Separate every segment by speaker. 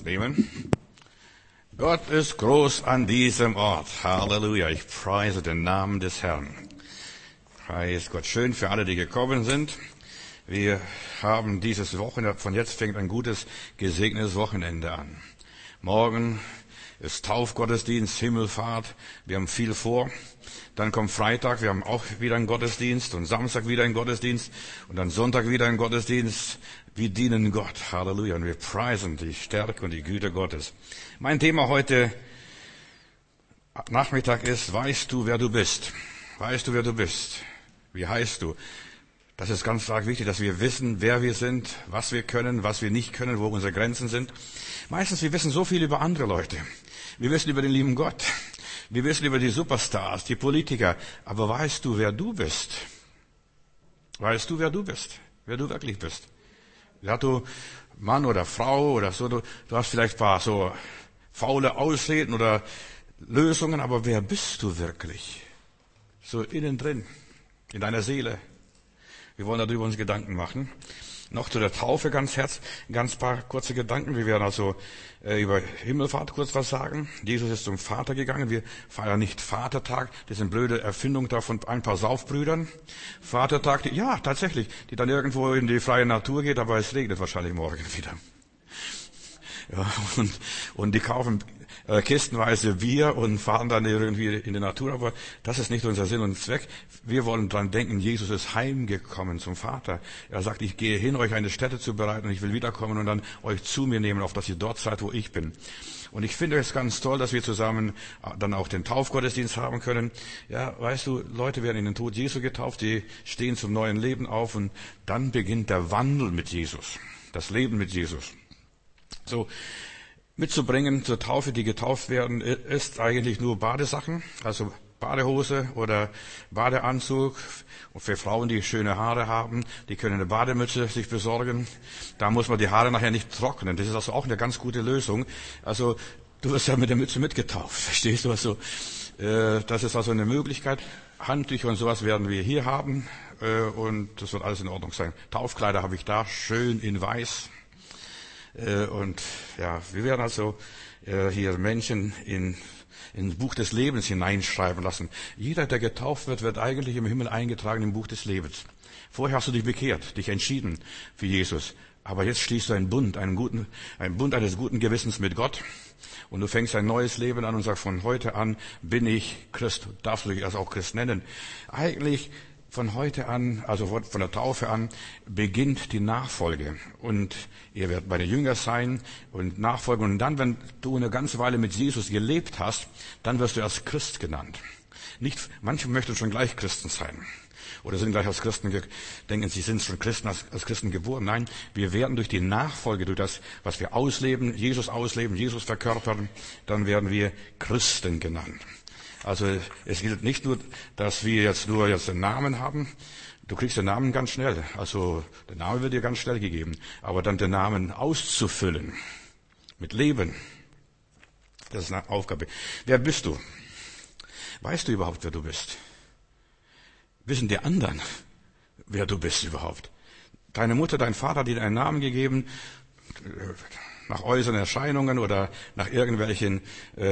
Speaker 1: nehmen. Gott ist groß an diesem Ort. Halleluja. Ich preise den Namen des Herrn. Preis Gott. Schön für alle, die gekommen sind. Wir haben dieses Wochenende, von jetzt fängt ein gutes, gesegnetes Wochenende an. Morgen ist Taufgottesdienst, Himmelfahrt. Wir haben viel vor. Dann kommt Freitag, wir haben auch wieder einen Gottesdienst und Samstag wieder einen Gottesdienst und dann Sonntag wieder einen Gottesdienst. Wir dienen Gott. Halleluja. Und wir preisen die Stärke und die Güte Gottes. Mein Thema heute Nachmittag ist, weißt du, wer du bist? Weißt du, wer du bist? Wie heißt du? Das ist ganz stark wichtig, dass wir wissen, wer wir sind, was wir können, was wir nicht können, wo unsere Grenzen sind. Meistens, wir wissen so viel über andere Leute. Wir wissen über den lieben Gott. Wir wissen über die Superstars, die Politiker. Aber weißt du, wer du bist? Weißt du, wer du bist? Wer du wirklich bist? Ja, du Mann oder Frau oder so, du hast vielleicht ein paar so faule Ausreden oder Lösungen, aber wer bist du wirklich? So innen drin, in deiner Seele. Wir wollen darüber uns Gedanken machen. Noch zu der Taufe ganz paar kurze Gedanken. Wir werden also über Himmelfahrt kurz was sagen. Jesus ist zum Vater gegangen. Wir feiern nicht Vatertag. Das ist eine blöde Erfindung da von ein paar Saufbrüdern. Vatertag, ja, tatsächlich, die dann irgendwo in die freie Natur geht, aber es regnet wahrscheinlich morgen wieder. Ja, und die kaufen kistenweise Bier und fahren dann irgendwie in die Natur, aber das ist nicht unser Sinn und Zweck. Wir wollen dran denken, Jesus ist heimgekommen zum Vater. Er sagt, ich gehe hin, euch eine Stätte zu bereiten und ich will wiederkommen und dann euch zu mir nehmen, auf dass ihr dort seid, wo ich bin. Und ich finde es ganz toll, dass wir zusammen dann auch den Taufgottesdienst haben können. Ja, weißt du, Leute werden in den Tod Jesu getauft, die stehen zum neuen Leben auf und dann beginnt der Wandel mit Jesus, das Leben mit Jesus. So, mitzubringen zur Taufe, die getauft werden, ist eigentlich nur Badesachen, also Badehose oder Badeanzug. Und für Frauen, die schöne Haare haben, die können eine Bademütze sich besorgen. Da muss man die Haare nachher nicht trocknen. Das ist also auch eine ganz gute Lösung. Also, du wirst ja mit der Mütze mitgetauft, verstehst du? Also, das ist also eine Möglichkeit. Handtücher und sowas werden wir hier haben, und das wird alles in Ordnung sein. Taufkleider habe ich da, schön in weiß. Und ja, wir werden also hier Menschen ins Buch des Lebens hineinschreiben lassen. Jeder, der getauft wird, wird eigentlich im Himmel eingetragen im Buch des Lebens. Vorher hast du dich bekehrt, dich entschieden für Jesus. Aber jetzt schließt du einen Bund eines guten Gewissens mit Gott. Und du fängst ein neues Leben an und sagst, von heute an bin ich Christ. Darfst du dich also auch Christ nennen. Eigentlich von heute an, also von der Taufe an, beginnt die Nachfolge. Und ihr werdet meine Jünger sein und nachfolgen. Und dann, wenn du eine ganze Weile mit Jesus gelebt hast, dann wirst du als Christ genannt. Nicht, manche möchten schon gleich Christen sein. Oder sind gleich als Christen, denken, sie sind schon Christen, als Christen geboren. Nein, wir werden durch die Nachfolge, durch das, was wir ausleben, Jesus verkörpern, dann werden wir Christen genannt. Also es gilt nicht nur, dass wir jetzt einen Namen haben. Du kriegst den Namen ganz schnell. Also der Name wird dir ganz schnell gegeben. Aber dann den Namen auszufüllen mit Leben, das ist eine Aufgabe. Wer bist du? Weißt du überhaupt, wer du bist? Wissen die anderen, wer du bist überhaupt? Deine Mutter, dein Vater hat dir einen Namen gegeben, nach äußeren Erscheinungen oder nach irgendwelchen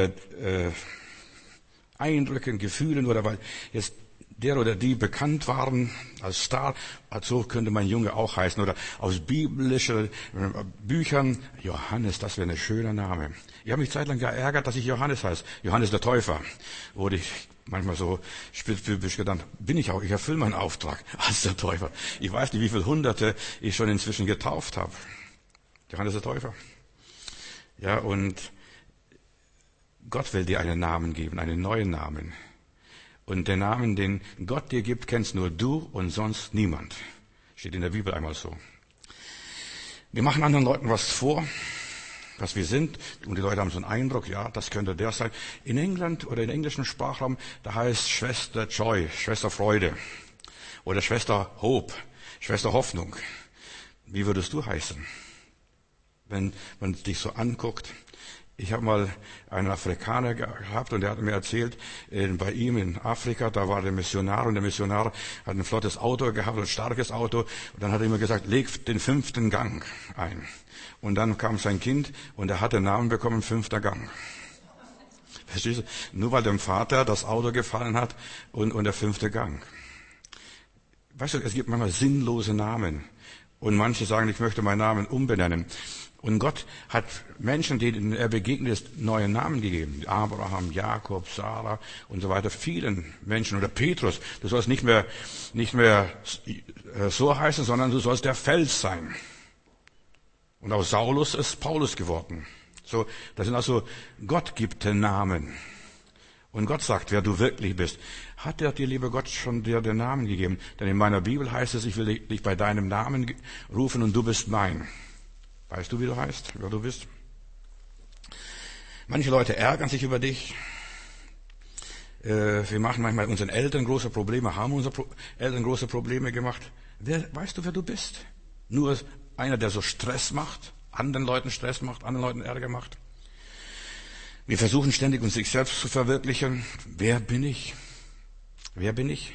Speaker 1: Eindrücken, Gefühlen oder weil jetzt der oder die bekannt waren als Star, so könnte mein Junge auch heißen, oder aus biblischen Büchern, Johannes, das wäre ein schöner Name. Ich habe mich zeitlang geärgert, dass ich Johannes heiße, Johannes der Täufer, wurde ich manchmal so spitzbübisch gedacht, bin ich auch, ich erfülle meinen Auftrag als der Täufer. Ich weiß nicht, wie viele Hunderte ich schon inzwischen getauft habe. Johannes der Täufer. Ja, und Gott will dir einen Namen geben, einen neuen Namen. Und den Namen, den Gott dir gibt, kennst nur du und sonst niemand. Steht in der Bibel einmal so. Wir machen anderen Leuten was vor, was wir sind. Und die Leute haben so einen Eindruck, ja, das könnte der sein. In England oder im englischen Sprachraum, da heißt Schwester Joy, Schwester Freude. Oder Schwester Hope, Schwester Hoffnung. Wie würdest du heißen? Wenn man dich so anguckt. Ich habe mal einen Afrikaner gehabt und der hat mir erzählt, bei ihm in Afrika, da war der Missionar und der Missionar hat ein flottes Auto gehabt, ein starkes Auto. Und dann hat er immer gesagt, leg den 5. Gang ein. Und dann kam sein Kind und er hat den Namen bekommen, 5. Gang. Verstehst du? Nur weil dem Vater das Auto gefallen hat und der 5. Gang. Weißt du, es gibt manchmal sinnlose Namen. Und manche sagen, ich möchte meinen Namen umbenennen. Und Gott hat Menschen, denen er begegnet ist, neue Namen gegeben. Abraham, Jakob, Sarah und so weiter. Vielen Menschen. Oder Petrus. Du sollst nicht mehr so heißen, sondern du sollst der Fels sein. Und aus Saulus ist Paulus geworden. So, das sind also Gott gibt den Namen. Und Gott sagt, wer du wirklich bist. Hat dir, lieber Gott, schon dir den Namen gegeben? Denn in meiner Bibel heißt es, ich will dich bei deinem Namen rufen und du bist mein. Weißt du, wie du heißt, wer du bist? Manche Leute ärgern sich über dich. Wir machen manchmal unseren Eltern große Probleme, haben unsere Eltern große Probleme gemacht. Weißt du, wer du bist? Nur einer, der so Stress macht, anderen Leuten Stress macht, anderen Leuten Ärger macht. Wir versuchen ständig, uns sich selbst zu verwirklichen. Wer bin ich? Wer bin ich?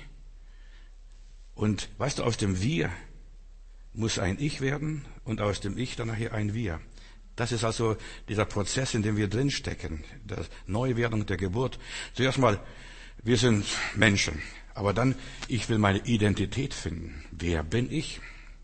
Speaker 1: Und weißt du, aus dem Wir muss ein Ich werden und aus dem Ich dann nachher ein Wir. Das ist also dieser Prozess, in dem wir drinstecken, der Neuwerdung, der Geburt. Zuerst mal, wir sind Menschen, aber dann, ich will meine Identität finden. Wer bin ich?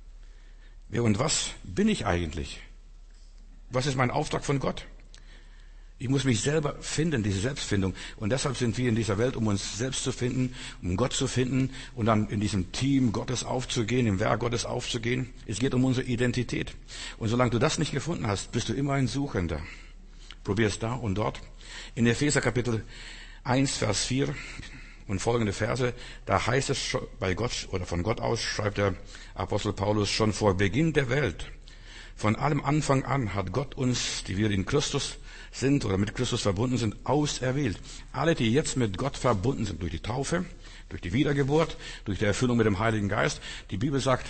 Speaker 1: Wer und was bin ich eigentlich? Was ist mein Auftrag von Gott? Ich muss mich selber finden, diese Selbstfindung. Und deshalb sind wir in dieser Welt, um uns selbst zu finden, um Gott zu finden und dann in diesem Team Gottes aufzugehen, im Werk Gottes aufzugehen. Es geht um unsere Identität. Und solange du das nicht gefunden hast, bist du immer ein Suchender. Probier es da und dort. In Epheser Kapitel 1, Vers 4 und folgende Verse, da heißt es bei Gott oder von Gott aus, schreibt der Apostel Paulus, schon vor Beginn der Welt, von allem Anfang an hat Gott uns, die wir in Christus sind oder mit Christus verbunden sind, auserwählt. Alle, die jetzt mit Gott verbunden sind, durch die Taufe, durch die Wiedergeburt, durch die Erfüllung mit dem Heiligen Geist. Die Bibel sagt,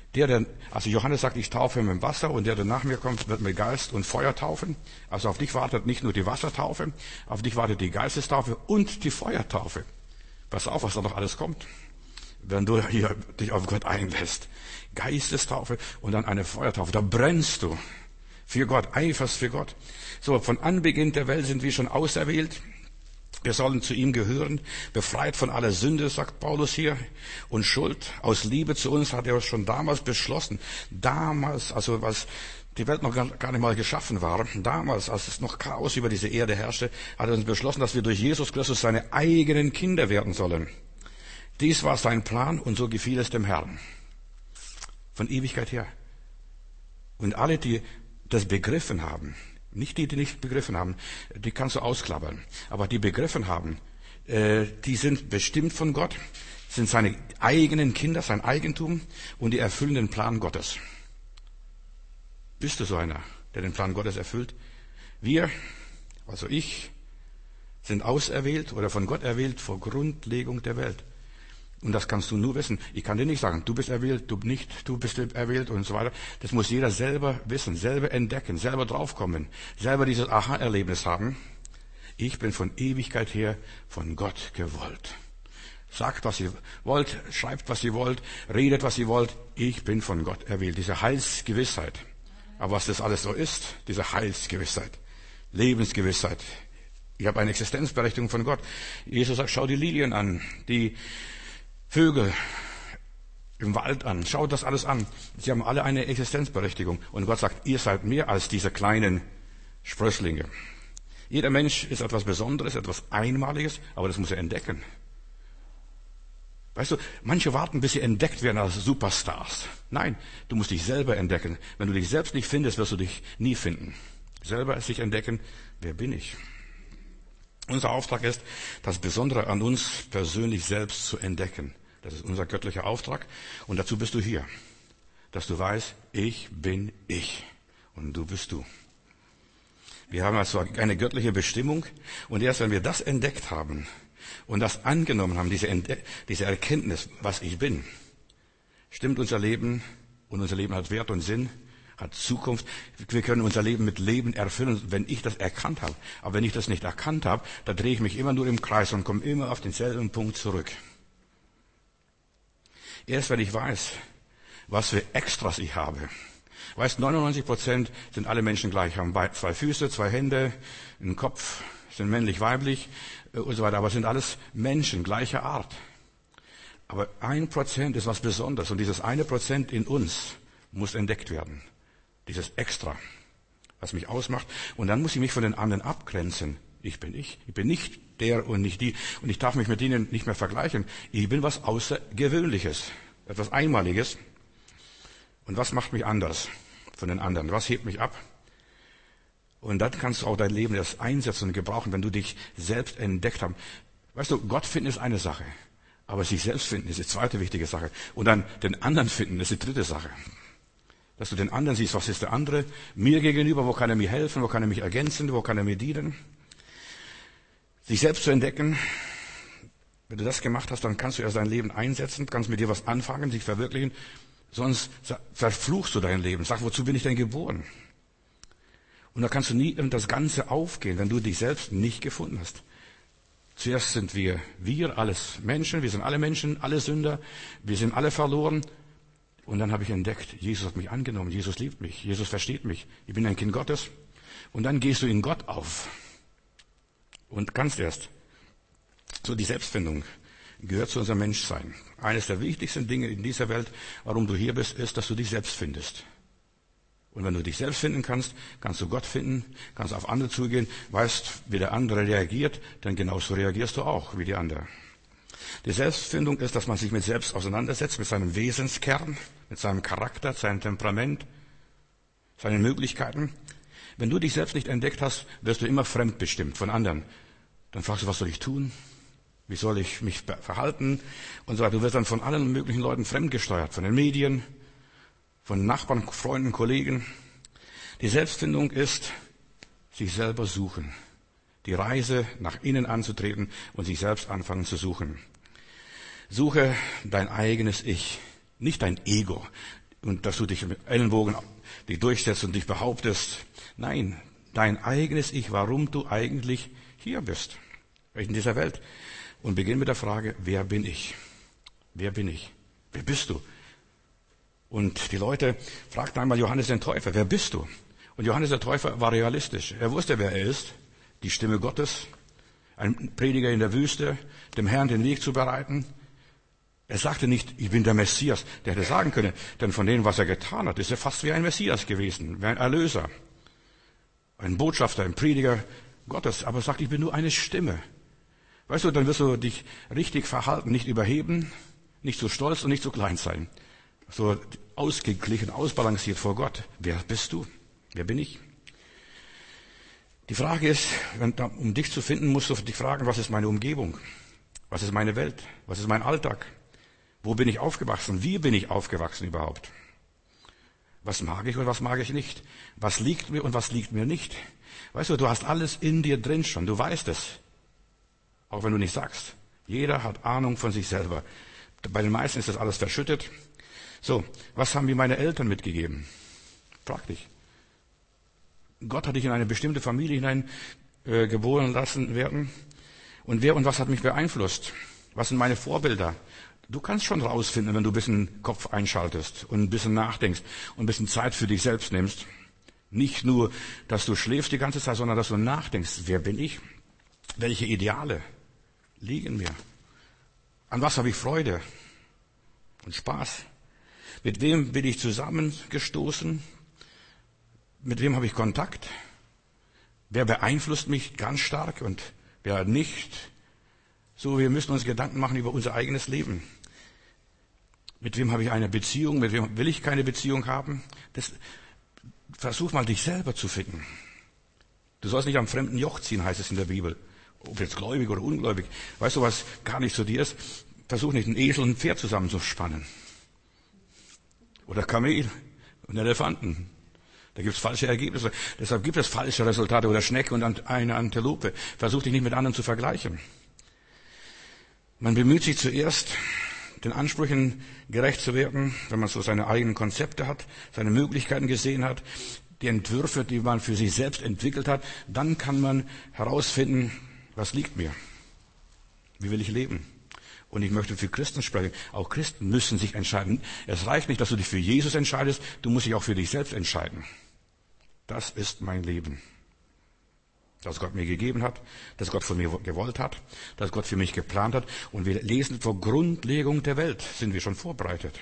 Speaker 1: also Johannes sagt, ich taufe mit dem Wasser und der nach mir kommt, wird mit Geist und Feuer taufen. Also auf dich wartet nicht nur die Wassertaufe, auf dich wartet die Geistestaufe und die Feuertaufe. Pass auf, was da noch alles kommt, wenn du hier dich auf Gott einlässt. Geistestaufe und dann eine Feuertaufe. Da brennst du für Gott, eiferst für Gott. So, von Anbeginn der Welt sind wir schon auserwählt. Wir sollen zu ihm gehören, befreit von aller Sünde, sagt Paulus hier, und Schuld. Aus Liebe zu uns hat er schon damals beschlossen. Damals, also was die Welt noch gar nicht mal geschaffen war, damals, als es noch Chaos über diese Erde herrschte, hat er uns beschlossen, dass wir durch Jesus Christus seine eigenen Kinder werden sollen. Dies war sein Plan und so gefiel es dem Herrn. Von Ewigkeit her. Und alle, die das begriffen haben, nicht die, die nicht begriffen haben, die kannst du ausklappern. Aber die begriffen haben, die sind bestimmt von Gott, sind seine eigenen Kinder, sein Eigentum und die erfüllen den Plan Gottes. Bist du so einer, der den Plan Gottes erfüllt? Wir, also ich, sind auserwählt oder von Gott erwählt vor Grundlegung der Welt. Und das kannst du nur wissen. Ich kann dir nicht sagen, du bist erwählt, du nicht, du bist erwählt und so weiter. Das muss jeder selber wissen, selber entdecken, selber draufkommen, selber dieses Aha-Erlebnis haben. Ich bin von Ewigkeit her von Gott gewollt. Sagt, was ihr wollt, schreibt, was ihr wollt, redet, was ihr wollt. Ich bin von Gott erwählt. Diese Heilsgewissheit. Aber was das alles so ist, diese Heilsgewissheit, Lebensgewissheit. Ich habe eine Existenzberechtigung von Gott. Jesus sagt, schau die Lilien an, die Vögel im Wald an. Schaut das alles an. Sie haben alle eine Existenzberechtigung. Und Gott sagt, ihr seid mehr als diese kleinen Sprösslinge. Jeder Mensch ist etwas Besonderes, etwas Einmaliges, aber das muss er entdecken. Weißt du, manche warten, bis sie entdeckt werden als Superstars. Nein, du musst dich selber entdecken. Wenn du dich selbst nicht findest, wirst du dich nie finden. Selber sich entdecken, wer bin ich? Unser Auftrag ist, das Besondere an uns persönlich selbst zu entdecken. Das ist unser göttlicher Auftrag. Und dazu bist du hier. Dass du weißt, ich bin ich. Und du bist du. Wir haben also eine göttliche Bestimmung. Und erst wenn wir das entdeckt haben und das angenommen haben, diese Erkenntnis, was ich bin, stimmt unser Leben und unser Leben hat Wert und Sinn. hat Zukunft. Wir können unser Leben mit Leben erfüllen, wenn ich das erkannt habe. Aber wenn ich das nicht erkannt habe, dann drehe ich mich immer nur im Kreis und komme immer auf denselben Punkt zurück. Erst wenn ich weiß, was für Extras ich habe. Weißt, 99% sind alle Menschen gleich, haben 2 Füße, 2 Hände, einen Kopf, sind männlich, weiblich und so weiter. Aber es sind alles Menschen gleicher Art. Aber 1% ist was Besonderes. Und dieses 1% in uns muss entdeckt werden. Dieses Extra, was mich ausmacht. Und dann muss ich mich von den anderen abgrenzen. Ich bin ich. Ich bin nicht der und nicht die. Und ich darf mich mit denen nicht mehr vergleichen. Ich bin was Außergewöhnliches. Etwas Einmaliges. Und was macht mich anders von den anderen? Was hebt mich ab? Und dann kannst du auch dein Leben erst einsetzen und gebrauchen, wenn du dich selbst entdeckt hast. Weißt du, Gott finden ist eine Sache. Aber sich selbst finden ist die zweite wichtige Sache. Und dann den anderen finden ist die dritte Sache. Dass du den anderen siehst, was ist der andere mir gegenüber, wo kann er mir helfen, wo kann er mich ergänzen, wo kann er mir dienen. Sich selbst zu entdecken, wenn du das gemacht hast, dann kannst du erst dein Leben einsetzen, kannst mit dir was anfangen, sich verwirklichen. Sonst verfluchst du dein Leben. Sag, wozu bin ich denn geboren? Und da kannst du nie in das Ganze aufgehen, wenn du dich selbst nicht gefunden hast. Zuerst sind wir alles Menschen, wir sind alle Menschen, alle Sünder, wir sind alle verloren. Und dann habe ich entdeckt, Jesus hat mich angenommen, Jesus liebt mich, Jesus versteht mich, ich bin ein Kind Gottes. Und dann gehst du in Gott auf und kannst erst. So die Selbstfindung gehört zu unserem Menschsein. Eines der wichtigsten Dinge in dieser Welt, warum du hier bist, ist, dass du dich selbst findest. Und wenn du dich selbst finden kannst, kannst du Gott finden, kannst auf andere zugehen, weißt, wie der andere reagiert, dann genauso reagierst du auch wie die andere. Die Selbstfindung ist, dass man sich mit selbst auseinandersetzt, mit seinem Wesenskern, mit seinem Charakter, seinem Temperament, seinen Möglichkeiten. Wenn du dich selbst nicht entdeckt hast, wirst du immer fremdbestimmt von anderen. Dann fragst du, was soll ich tun? Wie soll ich mich verhalten? Und so weiter. Du wirst dann von allen möglichen Leuten fremdgesteuert, von den Medien, von Nachbarn, Freunden, Kollegen. Die Selbstfindung ist, sich selber suchen. Die Reise nach innen anzutreten und sich selbst anfangen zu suchen. Suche dein eigenes Ich, nicht dein Ego. Und dass du dich mit Ellenbogen dich durchsetzt und dich behauptest. Nein, dein eigenes Ich, warum du eigentlich hier bist, in dieser Welt. Und beginn mit der Frage, wer bin ich? Wer bin ich? Wer bist du? Und die Leute fragten einmal Johannes den Täufer, wer bist du? Und Johannes der Täufer war realistisch. Er wusste, wer er ist. Die Stimme Gottes, ein Prediger in der Wüste, dem Herrn den Weg zu bereiten. Er sagte nicht, ich bin der Messias. Der hätte sagen können, denn von dem, was er getan hat, ist er fast wie ein Messias gewesen, wie ein Erlöser. Ein Botschafter, ein Prediger Gottes. Aber er sagt, ich bin nur eine Stimme. Weißt du, dann wirst du dich richtig verhalten, nicht überheben, nicht zu stolz und nicht zu klein sein. So ausgeglichen, ausbalanciert vor Gott. Wer bist du? Wer bin ich? Die Frage ist, um dich zu finden, musst du dich fragen, was ist meine Umgebung? Was ist meine Welt? Was ist mein Alltag? Wo bin ich aufgewachsen? Wie bin ich aufgewachsen überhaupt? Was mag ich und was mag ich nicht? Was liegt mir und was liegt mir nicht? Weißt du hast alles in dir drin schon. Du weißt es. Auch wenn du nicht sagst. Jeder hat Ahnung von sich selber. Bei den meisten ist das alles verschüttet. So, was haben mir meine Eltern mitgegeben? Frag dich. Gott hat dich in eine bestimmte Familie hinein geboren lassen werden. Und wer und was hat mich beeinflusst? Was sind meine Vorbilder? Du kannst schon rausfinden, wenn du ein bisschen Kopf einschaltest und ein bisschen nachdenkst und ein bisschen Zeit für dich selbst nimmst. Nicht nur, dass du schläfst die ganze Zeit, sondern dass du nachdenkst, wer bin ich? Welche Ideale liegen mir? An was habe ich Freude und Spaß? Mit wem bin ich zusammengestoßen? Mit wem habe ich Kontakt? Wer beeinflusst mich ganz stark und wer nicht? So, wir müssen uns Gedanken machen über unser eigenes Leben. Mit wem habe ich eine Beziehung? Mit wem will ich keine Beziehung haben? Versuch mal, dich selber zu finden. Du sollst nicht am fremden Joch ziehen, heißt es in der Bibel. Ob jetzt gläubig oder ungläubig. Weißt du, was gar nicht zu dir ist? Versuch nicht, einen Esel und ein Pferd zusammenzuspannen. Oder Kamel und Elefanten. Da gibt es falsche Ergebnisse. Deshalb gibt es falsche Resultate oder Schnecke und eine Antilope. Versuch dich nicht mit anderen zu vergleichen. Man bemüht sich zuerst, den Ansprüchen gerecht zu werden, wenn man so seine eigenen Konzepte hat, seine Möglichkeiten gesehen hat, die Entwürfe, die man für sich selbst entwickelt hat, dann kann man herausfinden, was liegt mir? Wie will ich leben? Und ich möchte für Christen sprechen. Auch Christen müssen sich entscheiden. Es reicht nicht, dass du dich für Jesus entscheidest, du musst dich auch für dich selbst entscheiden. Das ist mein Leben. Das Gott mir gegeben hat, das Gott von mir gewollt hat, das Gott für mich geplant hat. Und wir lesen, vor Grundlegung der Welt sind wir schon vorbereitet.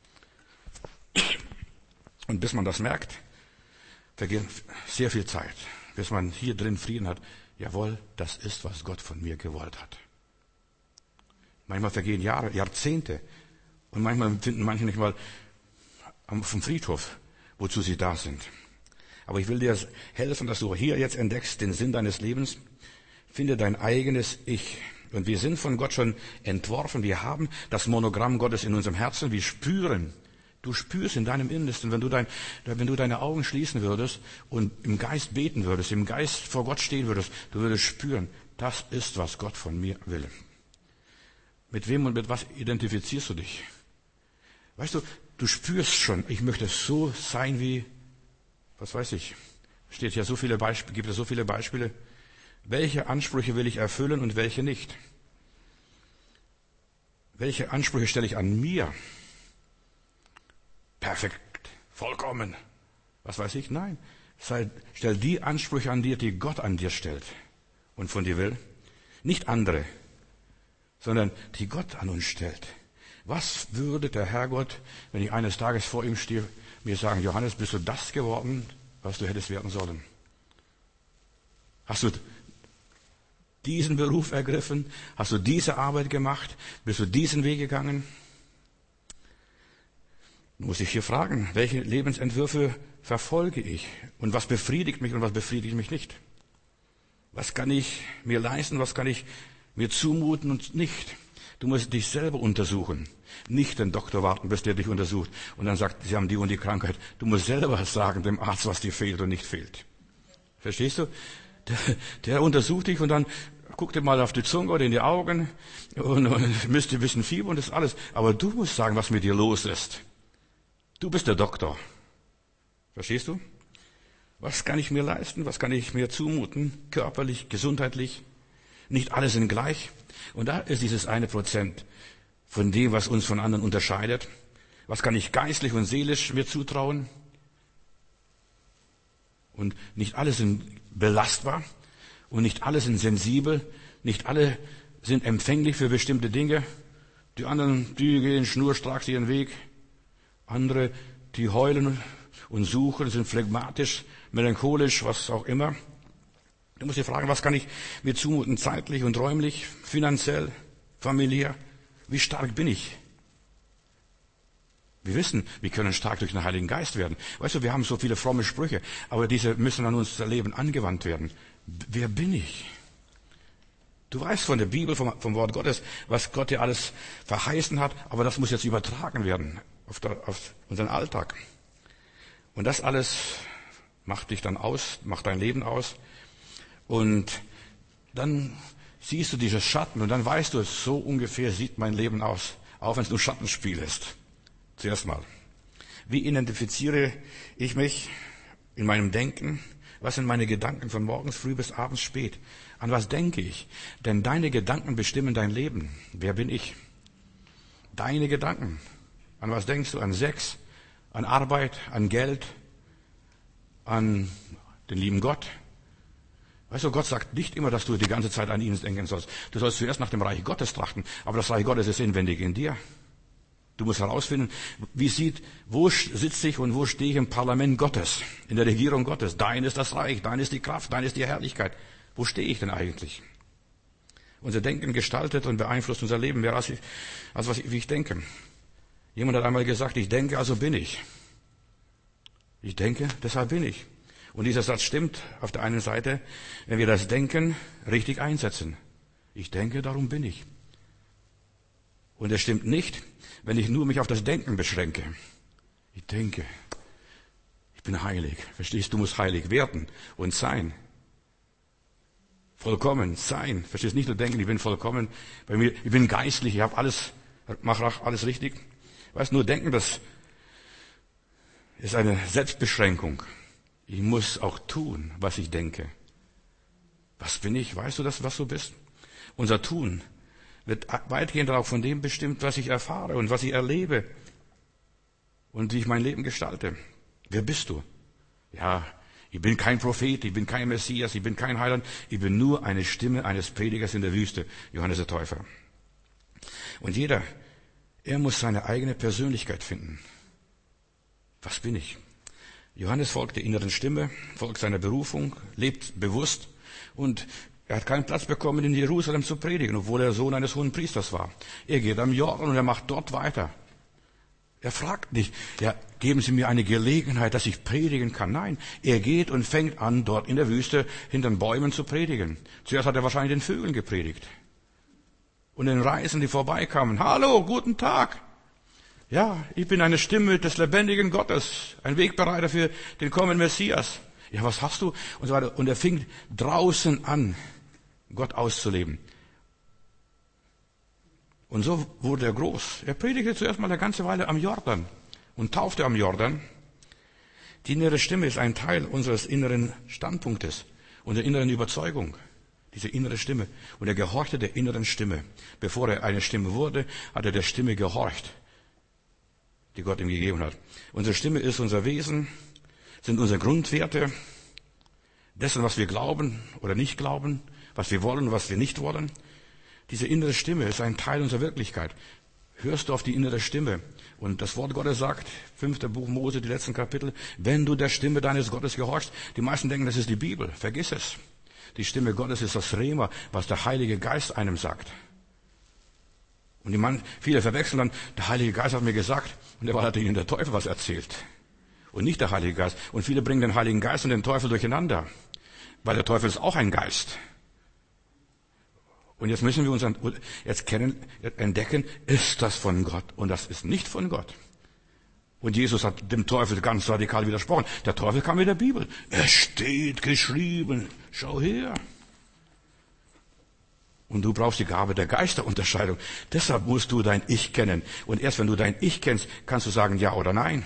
Speaker 1: Und bis man das merkt, vergeht sehr viel Zeit, bis man hier drin Frieden hat. Jawohl, das ist, was Gott von mir gewollt hat. Manchmal vergehen Jahre, Jahrzehnte. Und manchmal finden manche nicht mal vom Friedhof, wozu sie da sind. Aber ich will dir helfen, dass du hier jetzt entdeckst den Sinn deines Lebens. Finde dein eigenes Ich. Und wir sind von Gott schon entworfen. Wir haben das Monogramm Gottes in unserem Herzen. Wir spüren. Du spürst in deinem Innersten, wenn du deine Augen schließen würdest und im Geist beten würdest, im Geist vor Gott stehen würdest, du würdest spüren, das ist, was Gott von mir will. Mit wem und mit was identifizierst du dich? Weißt du, du spürst schon, ich möchte so sein wie, was weiß ich, gibt es so viele Beispiele. Welche Ansprüche will ich erfüllen und welche nicht? Welche Ansprüche stelle ich an mir? Perfekt, vollkommen. Was weiß ich? Nein. Stell die Ansprüche an dir, die Gott an dir stellt und von dir will. Nicht andere, sondern die Gott an uns stellt. Was würde der Herrgott, wenn ich eines Tages vor ihm stehe, mir sagen, Johannes, bist du das geworden, was du hättest werden sollen? Hast du diesen Beruf ergriffen? Hast du diese Arbeit gemacht? Bist du diesen Weg gegangen? Muss ich hier fragen, welche Lebensentwürfe verfolge ich? Und was befriedigt mich und was befriedigt mich nicht? Was kann ich mir leisten, was kann ich mir zumuten und nicht? Du musst dich selber untersuchen. Nicht den Doktor warten, bis der dich untersucht und dann sagt, Sie haben die und die Krankheit. Du musst selber sagen dem Arzt, was dir fehlt und nicht fehlt. Verstehst du? Der untersucht dich und dann guckt dir mal auf die Zunge oder in die Augen und misst dir ein bisschen Fieber und das alles. Aber du musst sagen, was mit dir los ist. Du bist der Doktor. Verstehst du? Was kann ich mir leisten? Was kann ich mir zumuten? Körperlich, gesundheitlich? Nicht alle sind gleich. Und da ist dieses 1% von dem, was uns von anderen unterscheidet. Was kann ich geistlich und seelisch mir zutrauen? Und nicht alle sind belastbar und nicht alle sind sensibel. Nicht alle sind empfänglich für bestimmte Dinge. Die anderen, die gehen schnurstracks ihren Weg. Andere, die heulen und suchen, sind phlegmatisch, melancholisch, was auch immer. Du musst dir fragen, was kann ich mir zumuten, zeitlich und räumlich, finanziell, familiär? Wie stark bin ich? Wir wissen, wir können stark durch den Heiligen Geist werden. Weißt du, wir haben so viele fromme Sprüche, aber diese müssen an unser Leben angewandt werden. Wer bin ich? Du weißt von der Bibel, vom Wort Gottes, was Gott dir alles verheißen hat, aber das muss jetzt übertragen werden auf unseren Alltag. Und das alles macht dich dann aus, macht dein Leben aus. Und dann siehst du diese Schatten und dann weißt du, so ungefähr sieht mein Leben aus, auch wenn es nur Schattenspiel ist. Zuerst mal. Wie identifiziere ich mich in meinem Denken? Was sind meine Gedanken von morgens früh bis abends spät? An was denke ich? Denn deine Gedanken bestimmen dein Leben. Wer bin ich? Deine Gedanken. An was denkst du? An Sex, an Arbeit, an Geld, an den lieben Gott? Weißt du, Gott sagt nicht immer, dass du die ganze Zeit an ihn denken sollst. Du sollst zuerst nach dem Reich Gottes trachten, aber das Reich Gottes ist inwendig in dir. Du musst herausfinden, wo sitze ich und wo stehe ich im Parlament Gottes, in der Regierung Gottes. Dein ist das Reich, dein ist die Kraft, dein ist die Herrlichkeit. Wo stehe ich denn eigentlich? Unser Denken gestaltet und beeinflusst unser Leben mehr wie ich denke. Jemand hat einmal gesagt, ich denke, also bin ich. Ich denke, deshalb bin ich. Und dieser Satz stimmt auf der einen Seite, wenn wir das Denken richtig einsetzen. Ich denke, darum bin ich. Und es stimmt nicht, wenn ich nur mich auf das Denken beschränke. Ich denke, ich bin heilig. Verstehst du, musst heilig werden und sein. Vollkommen sein. Verstehst du, nicht nur denken, ich bin vollkommen. Bei mir, ich bin geistlich, ich habe mach alles richtig. Weißt, nur denken, das ist eine Selbstbeschränkung. Ich muss auch tun, was ich denke. Was bin ich? Weißt du das, was du bist? Unser Tun wird weitgehend auch von dem bestimmt, was ich erfahre und was ich erlebe und wie ich mein Leben gestalte. Wer bist du? Ja, ich bin kein Prophet, ich bin kein Messias, ich bin kein Heiland, ich bin nur eine Stimme eines Predigers in der Wüste, Johannes der Täufer. Und jeder, er muss seine eigene Persönlichkeit finden. Was bin ich? Johannes folgt der inneren Stimme, folgt seiner Berufung, lebt bewusst und er hat keinen Platz bekommen, in Jerusalem zu predigen, obwohl er Sohn eines hohen Priesters war. Er geht am Jordan und er macht dort weiter. Er fragt nicht, ja, geben Sie mir eine Gelegenheit, dass ich predigen kann. Nein, er geht und fängt an, dort in der Wüste hinter den Bäumen zu predigen. Zuerst hat er wahrscheinlich den Vögeln gepredigt. Und den Reisenden, die vorbeikamen. Hallo, guten Tag. Ja, ich bin eine Stimme des lebendigen Gottes, ein Wegbereiter für den kommenden Messias. Ja, was hast du? Und so weiter. Und er fing draußen an, Gott auszuleben. Und so wurde er groß. Er predigte zuerst mal eine ganze Weile am Jordan und taufte am Jordan. Die innere Stimme ist ein Teil unseres inneren Standpunktes, unserer inneren Überzeugung. Diese innere Stimme. Und er gehorchte der inneren Stimme. Bevor er eine Stimme wurde, hat er der Stimme gehorcht, die Gott ihm gegeben hat. Unsere Stimme ist unser Wesen, sind unsere Grundwerte, dessen, was wir glauben oder nicht glauben, was wir wollen und was wir nicht wollen. Diese innere Stimme ist ein Teil unserer Wirklichkeit. Hörst du auf die innere Stimme? Und das Wort Gottes sagt, 5. Buch Mose, die letzten Kapitel, wenn du der Stimme deines Gottes gehorchst. Die meisten denken, das ist die Bibel. Vergiss es. Die Stimme Gottes ist das Rema, was der Heilige Geist einem sagt. Und viele verwechseln dann, der Heilige Geist hat mir gesagt, und dabei hat ihnen der Teufel was erzählt. Und nicht der Heilige Geist. Und viele bringen den Heiligen Geist und den Teufel durcheinander. Weil der Teufel ist auch ein Geist. Und jetzt müssen wir uns entdecken, ist das von Gott? Und das ist nicht von Gott. Und Jesus hat dem Teufel ganz radikal widersprochen. Der Teufel kam mit der Bibel. Es steht geschrieben. Schau her. Und du brauchst die Gabe der Geisterunterscheidung. Deshalb musst du dein Ich kennen. Und erst wenn du dein Ich kennst, kannst du sagen Ja oder Nein.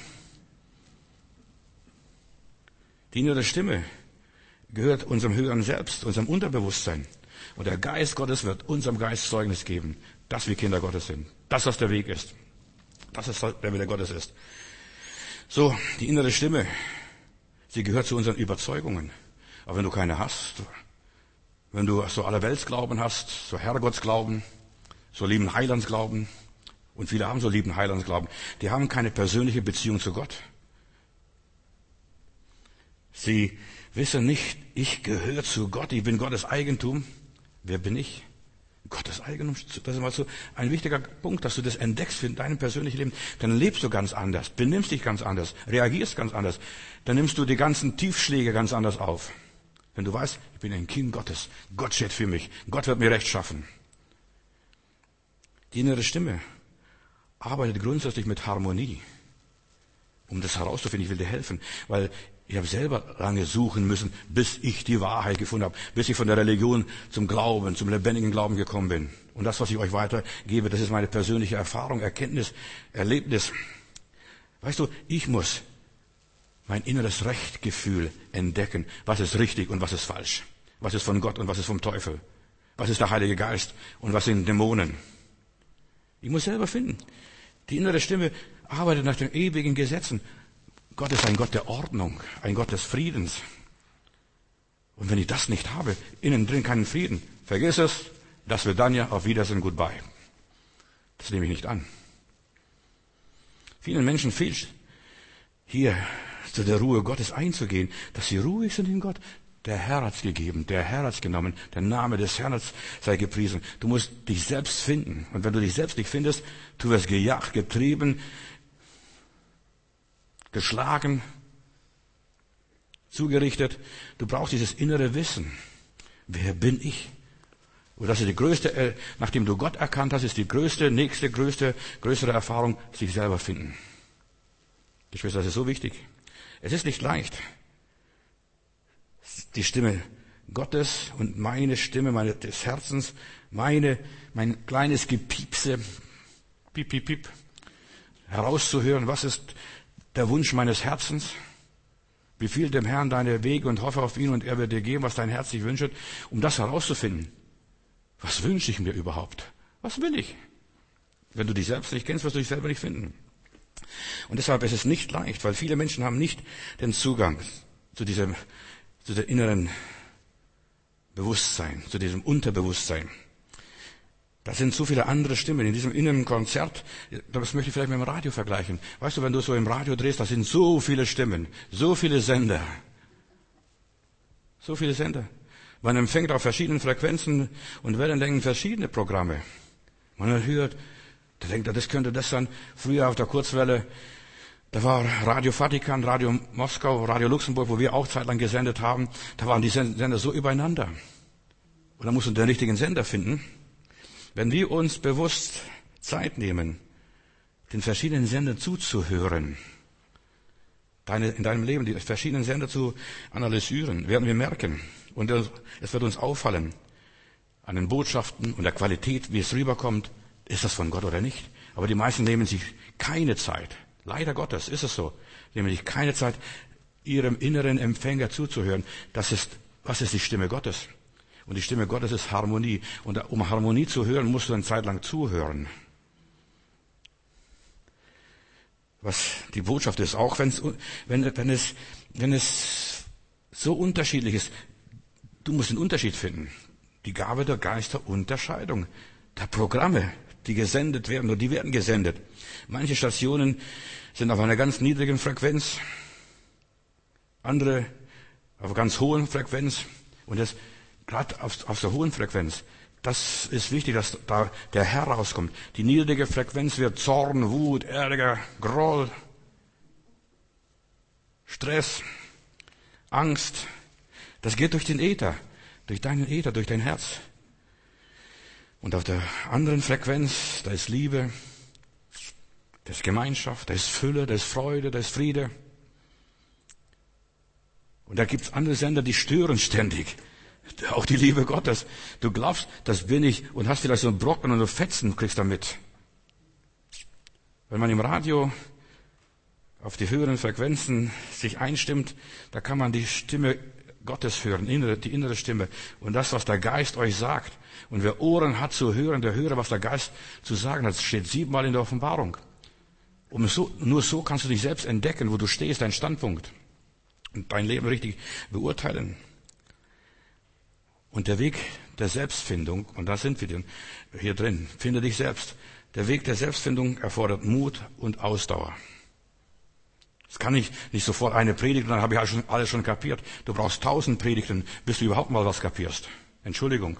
Speaker 1: Die innere Stimme gehört unserem höheren Selbst, unserem Unterbewusstsein. Und der Geist Gottes wird unserem Geist Zeugnis geben, dass wir Kinder Gottes sind. Dass das der Weg ist. Dass es der Wille Gottes ist. So, die innere Stimme, sie gehört zu unseren Überzeugungen. Aber wenn du keine hast, wenn du so Allerweltsglauben hast, so Herrgottsglauben, so lieben Heilandsglauben, und viele haben so lieben Heilandsglauben, die haben keine persönliche Beziehung zu Gott. Sie wissen nicht, ich gehöre zu Gott, ich bin Gottes Eigentum. Wer bin ich? Gottes Eigentum. Das ist mal so ein wichtiger Punkt, dass du das entdeckst für dein persönliches Leben. Dann lebst du ganz anders, benimmst dich ganz anders, reagierst ganz anders. Dann nimmst du die ganzen Tiefschläge ganz anders auf. Wenn du weißt, ich bin ein Kind Gottes, Gott steht für mich, Gott wird mir Recht schaffen. Die innere Stimme arbeitet grundsätzlich mit Harmonie. Um das herauszufinden, ich will dir helfen, weil ich habe selber lange suchen müssen, bis ich die Wahrheit gefunden habe, bis ich von der Religion zum Glauben, zum lebendigen Glauben gekommen bin. Und das, was ich euch weitergebe, das ist meine persönliche Erfahrung, Erkenntnis, Erlebnis. Weißt du, ich muss mein inneres Rechtgefühl entdecken, was ist richtig und was ist falsch, was ist von Gott und was ist vom Teufel, was ist der Heilige Geist und was sind Dämonen. Ich muss selber finden. Die innere Stimme arbeitet nach den ewigen Gesetzen. Gott ist ein Gott der Ordnung, ein Gott des Friedens. Und wenn ich das nicht habe, innen drin keinen Frieden, vergiss es, das wird dann ja auf Wiedersehen, goodbye. Das nehme ich nicht an. Vielen Menschen fehlt hier zu der Ruhe Gottes einzugehen, dass sie ruhig sind in Gott. Der Herr hat's gegeben, der Herr hat's genommen, der Name des Herrn sei gepriesen. Du musst dich selbst finden. Und wenn du dich selbst nicht findest, du wirst gejagt, getrieben, geschlagen, zugerichtet. Du brauchst dieses innere Wissen. Wer bin ich? Und das ist die größte, nachdem du Gott erkannt hast, ist die größere Erfahrung, sich selber finden. Geschwister, das ist so wichtig. Es ist nicht leicht. Die Stimme Gottes und meine Stimme des Herzens, mein kleines Gepiepse, piep, piep, piep, herauszuhören, was ist der Wunsch meines Herzens? Befiehl dem Herrn deine Wege und hoffe auf ihn und er wird dir geben, was dein Herz sich wünscht, um das herauszufinden. Was wünsche ich mir überhaupt? Was will ich? Wenn du dich selbst nicht kennst, wirst du dich selber nicht finden. Und deshalb ist es nicht leicht, weil viele Menschen haben nicht den Zugang zu diesem inneren Bewusstsein, zu diesem Unterbewusstsein. Da sind so viele andere Stimmen in diesem inneren Konzert. Das möchte ich vielleicht mit dem Radio vergleichen. Weißt du, wenn du so im Radio drehst, da sind so viele Stimmen, so viele Sender. So viele Sender. Man empfängt auf verschiedenen Frequenzen und Wellenlängen verschiedene Programme. Man hört, da denkt er, das könnte das sein. Früher auf der Kurzwelle, da war Radio Vatikan, Radio Moskau, Radio Luxemburg, wo wir auch zeitlang gesendet haben. Da waren die Sender so übereinander. Und da musst du den richtigen Sender finden. Wenn wir uns bewusst Zeit nehmen, den verschiedenen Sendern zuzuhören, in deinem Leben die verschiedenen Sender zu analysieren, werden wir merken, und es wird uns auffallen, an den Botschaften und der Qualität, wie es rüberkommt, ist das von Gott oder nicht. Aber die meisten nehmen sich keine Zeit, leider Gottes ist es so, nehmen sich keine Zeit, ihrem inneren Empfänger zuzuhören. Was ist die Stimme Gottes? Und die Stimme Gottes ist Harmonie. Und um Harmonie zu hören, musst du eine Zeit lang zuhören. Was die Botschaft ist, auch wenn es so unterschiedlich ist, du musst den Unterschied finden. Die Gabe der Geisterunterscheidung, der Programme, die gesendet werden, und die werden gesendet. Manche Stationen sind auf einer ganz niedrigen Frequenz, andere auf einer ganz hohen Frequenz. Und das gerade auf der hohen Frequenz, das ist wichtig, dass da der Herr rauskommt. Die niedrige Frequenz wird Zorn, Wut, Ärger, Groll, Stress, Angst. Das geht durch den Äther, durch deinen Äther, durch dein Herz. Und auf der anderen Frequenz, da ist Liebe, da ist Gemeinschaft, da ist Fülle, da ist Freude, da ist Friede. Und da gibt's andere Sender, die stören ständig. Auch die Liebe Gottes. Du glaubst, das bin ich, und hast vielleicht so einen Brocken und so Fetzen, kriegst damit. Wenn man im Radio auf die höheren Frequenzen sich einstimmt, da kann man die Stimme Gottes hören, die innere Stimme. Und das, was der Geist euch sagt. Und wer Ohren hat zu hören, der höre, was der Geist zu sagen hat. Das steht 7-mal in der Offenbarung. Nur so kannst du dich selbst entdecken, wo du stehst, dein Standpunkt. Und dein Leben richtig beurteilen. Und der Weg der Selbstfindung, und da sind wir hier drin, finde dich selbst. Der Weg der Selbstfindung erfordert Mut und Ausdauer. Das kann ich nicht sofort eine Predigt, dann habe ich alles schon kapiert. Du brauchst 1000 Predigten, bis du überhaupt mal was kapierst. Entschuldigung.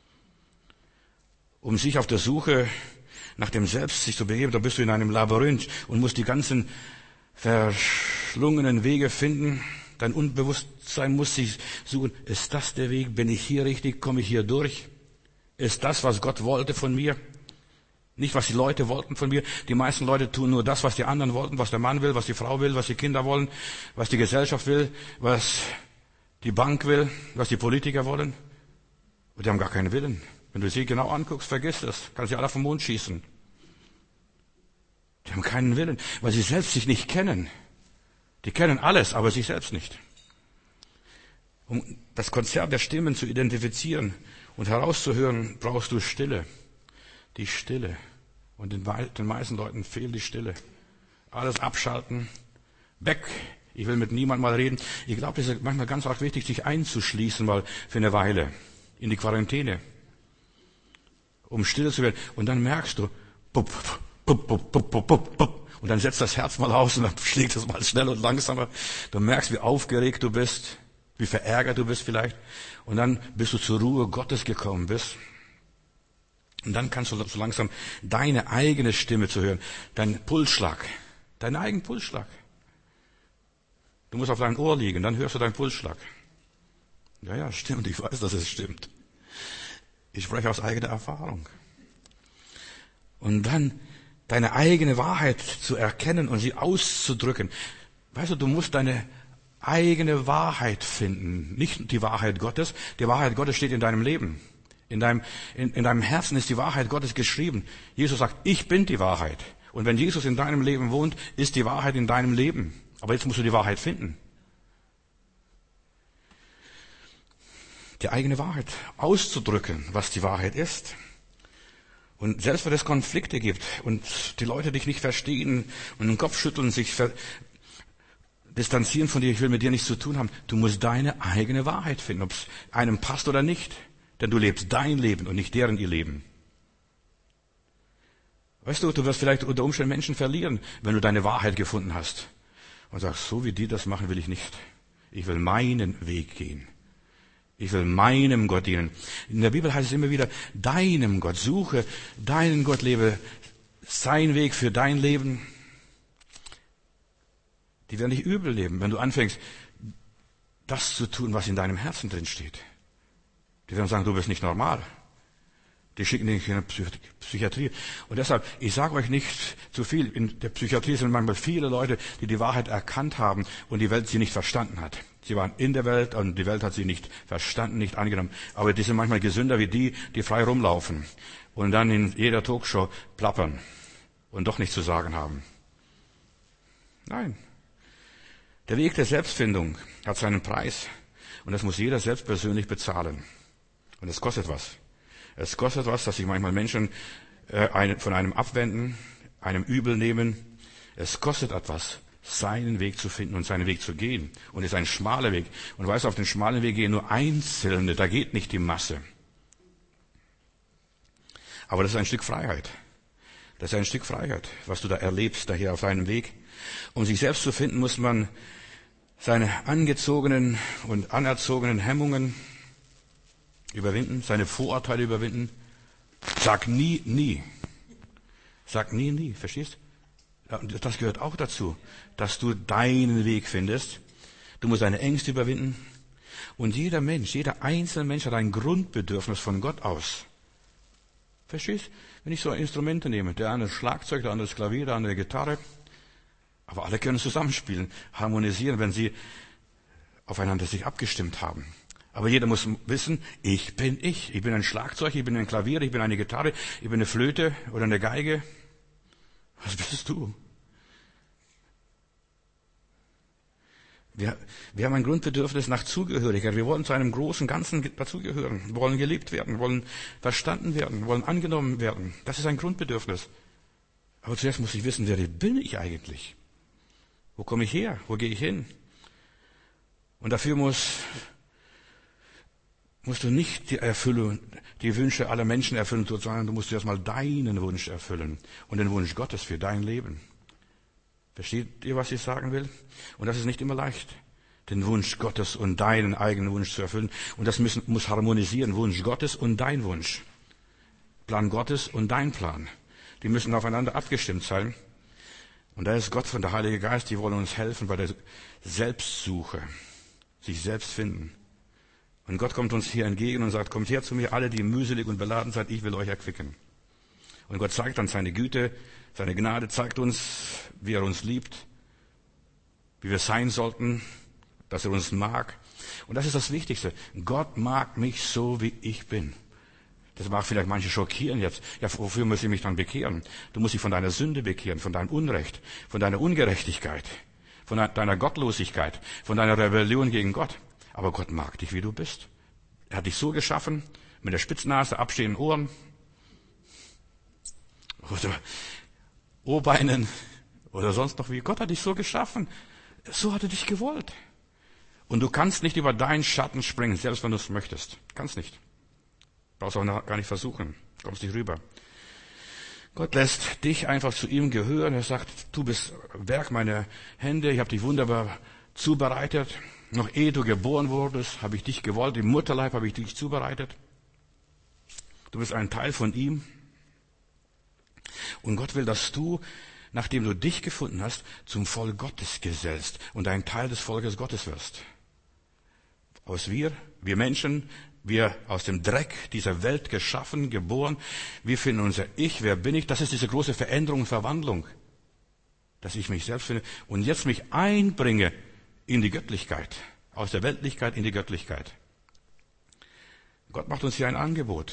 Speaker 1: Um sich auf der Suche nach dem Selbst sich zu begeben, da bist du in einem Labyrinth und musst die ganzen verschlungenen Wege finden. Dein Unbewusstsein muss sich suchen, ist das der Weg? Bin ich hier richtig? Komme ich hier durch? Ist das, was Gott wollte von mir? Nicht, was die Leute wollten von mir. Die meisten Leute tun nur das, was die anderen wollten, was der Mann will, was die Frau will, was die Kinder wollen, was die Gesellschaft will, was die Bank will, was die Politiker wollen. Und die haben gar keinen Willen. Wenn du sie genau anguckst, vergiss das. Kannst sie alle vom Mond schießen. Die haben keinen Willen, weil sie selbst sich nicht kennen. Die kennen alles, aber sich selbst nicht. Um das Konzert der Stimmen zu identifizieren und herauszuhören, brauchst du Stille. Die Stille. Und den meisten Leuten fehlt die Stille. Alles abschalten. Weg. Ich will mit niemandem mal reden. Ich glaube, es ist manchmal ganz arg wichtig, sich einzuschließen mal für eine Weile. In die Quarantäne. Um still zu werden. Und dann merkst du, pup, pup, pup, pup, pup, pup, pup. Und dann setzt das Herz mal aus und dann schlägt es mal schnell und langsamer. Du merkst, wie aufgeregt du bist, wie verärgert du bist vielleicht. Und dann bist du zur Ruhe Gottes gekommen bist. Und dann kannst du so langsam deine eigene Stimme zu hören, deinen Pulsschlag, deinen eigenen Pulsschlag. Du musst auf dein Ohr liegen, dann hörst du deinen Pulsschlag. Ja, stimmt, ich weiß, dass es stimmt. Ich spreche aus eigener Erfahrung. Und dann deine eigene Wahrheit zu erkennen und sie auszudrücken. Weißt du, du musst deine eigene Wahrheit finden, nicht die Wahrheit Gottes. Die Wahrheit Gottes steht in deinem Leben. In deinem Herzen ist die Wahrheit Gottes geschrieben. Jesus sagt, ich bin die Wahrheit. Und wenn Jesus in deinem Leben wohnt, ist die Wahrheit in deinem Leben. Aber jetzt musst du die Wahrheit finden. Die eigene Wahrheit auszudrücken, was die Wahrheit ist. Und selbst wenn es Konflikte gibt und die Leute dich nicht verstehen und den Kopf schütteln, sich distanzieren von dir, ich will mit dir nichts zu tun haben, du musst deine eigene Wahrheit finden, ob es einem passt oder nicht. Denn du lebst dein Leben und nicht deren ihr Leben. Weißt du, du wirst vielleicht unter Umständen Menschen verlieren, wenn du deine Wahrheit gefunden hast. Und sagst, so wie die das machen, will ich nicht. Ich will meinen Weg gehen. Ich will meinem Gott dienen. In der Bibel heißt es immer wieder, deinem Gott, suche deinen Gott, lebe sein Weg für dein Leben. Die werden nicht übel leben, wenn du anfängst, das zu tun, was in deinem Herzen drin steht. Die werden sagen, du bist nicht normal. Die schicken dich in die Psychiatrie. Und deshalb, ich sage euch nicht zu viel. In der Psychiatrie sind manchmal viele Leute, die die Wahrheit erkannt haben und die Welt sie nicht verstanden hat. Sie waren in der Welt und die Welt hat sie nicht verstanden, nicht angenommen. Aber die sind manchmal gesünder wie die, die frei rumlaufen und dann in jeder Talkshow plappern und doch nichts zu sagen haben. Nein. Der Weg der Selbstfindung hat seinen Preis und das muss jeder selbst persönlich bezahlen. Und es kostet was. Es kostet was, dass sich manchmal Menschen von einem abwenden, einem Übel nehmen. Es kostet etwas, seinen Weg zu finden und seinen Weg zu gehen. Und es ist ein schmaler Weg. Und weißt du, auf den schmalen Weg gehen nur Einzelne, da geht nicht die Masse. Aber das ist ein Stück Freiheit. Das ist ein Stück Freiheit, was du da erlebst, da hier auf deinem Weg. Um sich selbst zu finden, muss man seine angezogenen und anerzogenen Hemmungen überwinden, seine Vorurteile überwinden. Sag nie, nie. Sag nie, nie. Verstehst? Das gehört auch dazu, dass du deinen Weg findest. Du musst deine Ängste überwinden. Und jeder Mensch, jeder einzelne Mensch hat ein Grundbedürfnis von Gott aus. Verstehst? Wenn ich so Instrumente nehme, der eine Schlagzeug, der andere Klavier, der andere Gitarre, aber alle können zusammenspielen, harmonisieren, wenn sie aufeinander sich abgestimmt haben. Aber jeder muss wissen, ich bin ich. Ich bin ein Schlagzeug, ich bin ein Klavier, ich bin eine Gitarre, ich bin eine Flöte oder eine Geige. Was bist du? Wir haben ein Grundbedürfnis nach Zugehörigkeit. Wir wollen zu einem großen Ganzen dazugehören. Wir wollen geliebt werden, wir wollen verstanden werden, wir wollen angenommen werden. Das ist ein Grundbedürfnis. Aber zuerst muss ich wissen, wer bin ich eigentlich? Wo komme ich her? Wo gehe ich hin? Und dafür musst du nicht die Wünsche aller Menschen erfüllen, sondern du musst erstmal deinen Wunsch erfüllen und den Wunsch Gottes für dein Leben. Versteht ihr, was ich sagen will? Und das ist nicht immer leicht, den Wunsch Gottes und deinen eigenen Wunsch zu erfüllen. Und das muss harmonisieren, Wunsch Gottes und dein Wunsch. Plan Gottes und dein Plan. Die müssen aufeinander abgestimmt sein. Und da ist Gott und der Heilige Geist, die wollen uns helfen bei der Selbstsuche, sich selbst finden. Und Gott kommt uns hier entgegen und sagt, kommt her zu mir, alle, die mühselig und beladen seid, ich will euch erquicken. Und Gott zeigt dann seine Güte, seine Gnade, zeigt uns, wie er uns liebt, wie wir sein sollten, dass er uns mag. Und das ist das Wichtigste. Gott mag mich so, wie ich bin. Das mag vielleicht manche schockieren jetzt. Ja, wofür muss ich mich dann bekehren? Du musst dich von deiner Sünde bekehren, von deinem Unrecht, von deiner Ungerechtigkeit, von deiner Gottlosigkeit, von deiner Rebellion gegen Gott. Aber Gott mag dich, wie du bist. Er hat dich so geschaffen, mit der Spitznase, abstehenden Ohren, oder O-Beinen, oder sonst noch wie. Gott hat dich so geschaffen. So hat er dich gewollt. Und du kannst nicht über deinen Schatten springen, selbst wenn du es möchtest. Kannst nicht. Brauchst auch gar nicht versuchen. Kommst nicht rüber. Gott lässt dich einfach zu ihm gehören. Er sagt, du bist Werk meiner Hände. Ich habe dich wunderbar zubereitet. Noch ehe du geboren wurdest, habe ich dich gewollt. Im Mutterleib habe ich dich zubereitet. Du bist ein Teil von ihm. Und Gott will, dass du, nachdem du dich gefunden hast, zum Volk Gottes gesellst und ein Teil des Volkes Gottes wirst. Wir Menschen, wir aus dem Dreck dieser Welt geschaffen, geboren, wir finden unser Ich, wer bin ich? Das ist diese große Veränderung und Verwandlung, dass ich mich selbst finde und jetzt mich einbringe in die Göttlichkeit, aus der Weltlichkeit in die Göttlichkeit. Gott macht uns hier ein Angebot.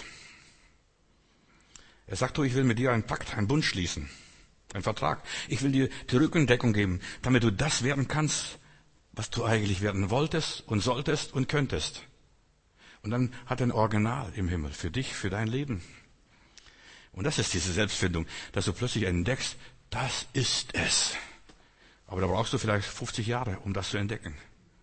Speaker 1: Er sagt, ich will mit dir einen Pakt, einen Bund schließen, einen Vertrag. Ich will dir die Rückendeckung geben, damit du das werden kannst, was du eigentlich werden wolltest und solltest und könntest. Und dann hat er ein Original im Himmel für dich, für dein Leben. Und das ist diese Selbstfindung, dass du plötzlich entdeckst, das ist es. Aber da brauchst du vielleicht 50 Jahre, um das zu entdecken.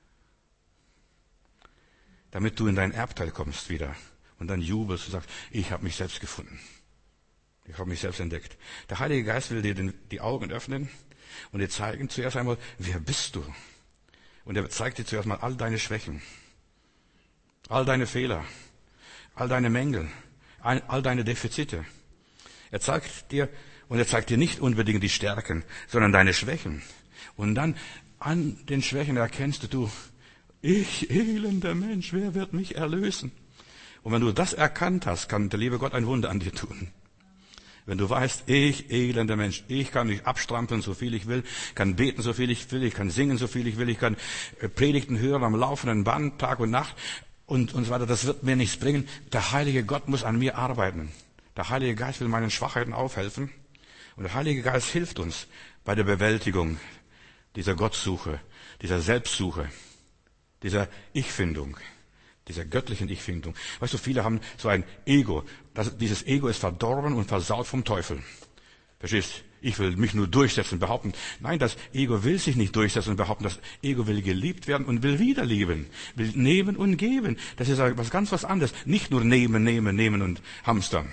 Speaker 1: Damit du in dein Erbteil kommst wieder und dann jubelst und sagst, ich habe mich selbst gefunden. Ich habe mich selbst entdeckt. Der Heilige Geist will dir die Augen öffnen und dir zeigen zuerst einmal, wer bist du? Und er zeigt dir zuerst mal all deine Schwächen, all deine Fehler, all deine Mängel, all deine Defizite. Er zeigt dir nicht unbedingt die Stärken, sondern deine Schwächen. Und dann an den Schwächen erkennst du, ich elender Mensch, wer wird mich erlösen? Und wenn du das erkannt hast, kann der liebe Gott ein Wunder an dir tun. Wenn du weißt, ich elender Mensch, ich kann mich abstrampeln, so viel ich will, kann beten, so viel ich will, ich kann singen, so viel ich will, ich kann Predigten hören am laufenden Band, Tag und Nacht und so weiter, das wird mir nichts bringen. Der heilige Gott muss an mir arbeiten. Der Heilige Geist will meinen Schwachheiten aufhelfen. Und der Heilige Geist hilft uns bei der Bewältigung dieser Gottsuche, dieser Selbstsuche, dieser Ich-Findung, dieser göttlichen Ich-Findung. Weißt du, viele haben so ein Ego. Dieses Ego ist verdorben und versaut vom Teufel. Verstehst? Ich will mich nur durchsetzen, behaupten. Nein, das Ego will sich nicht durchsetzen und behaupten. Das Ego will geliebt werden und will wieder lieben. Will nehmen und geben. Das ist was anderes. Nicht nur nehmen und hamstern.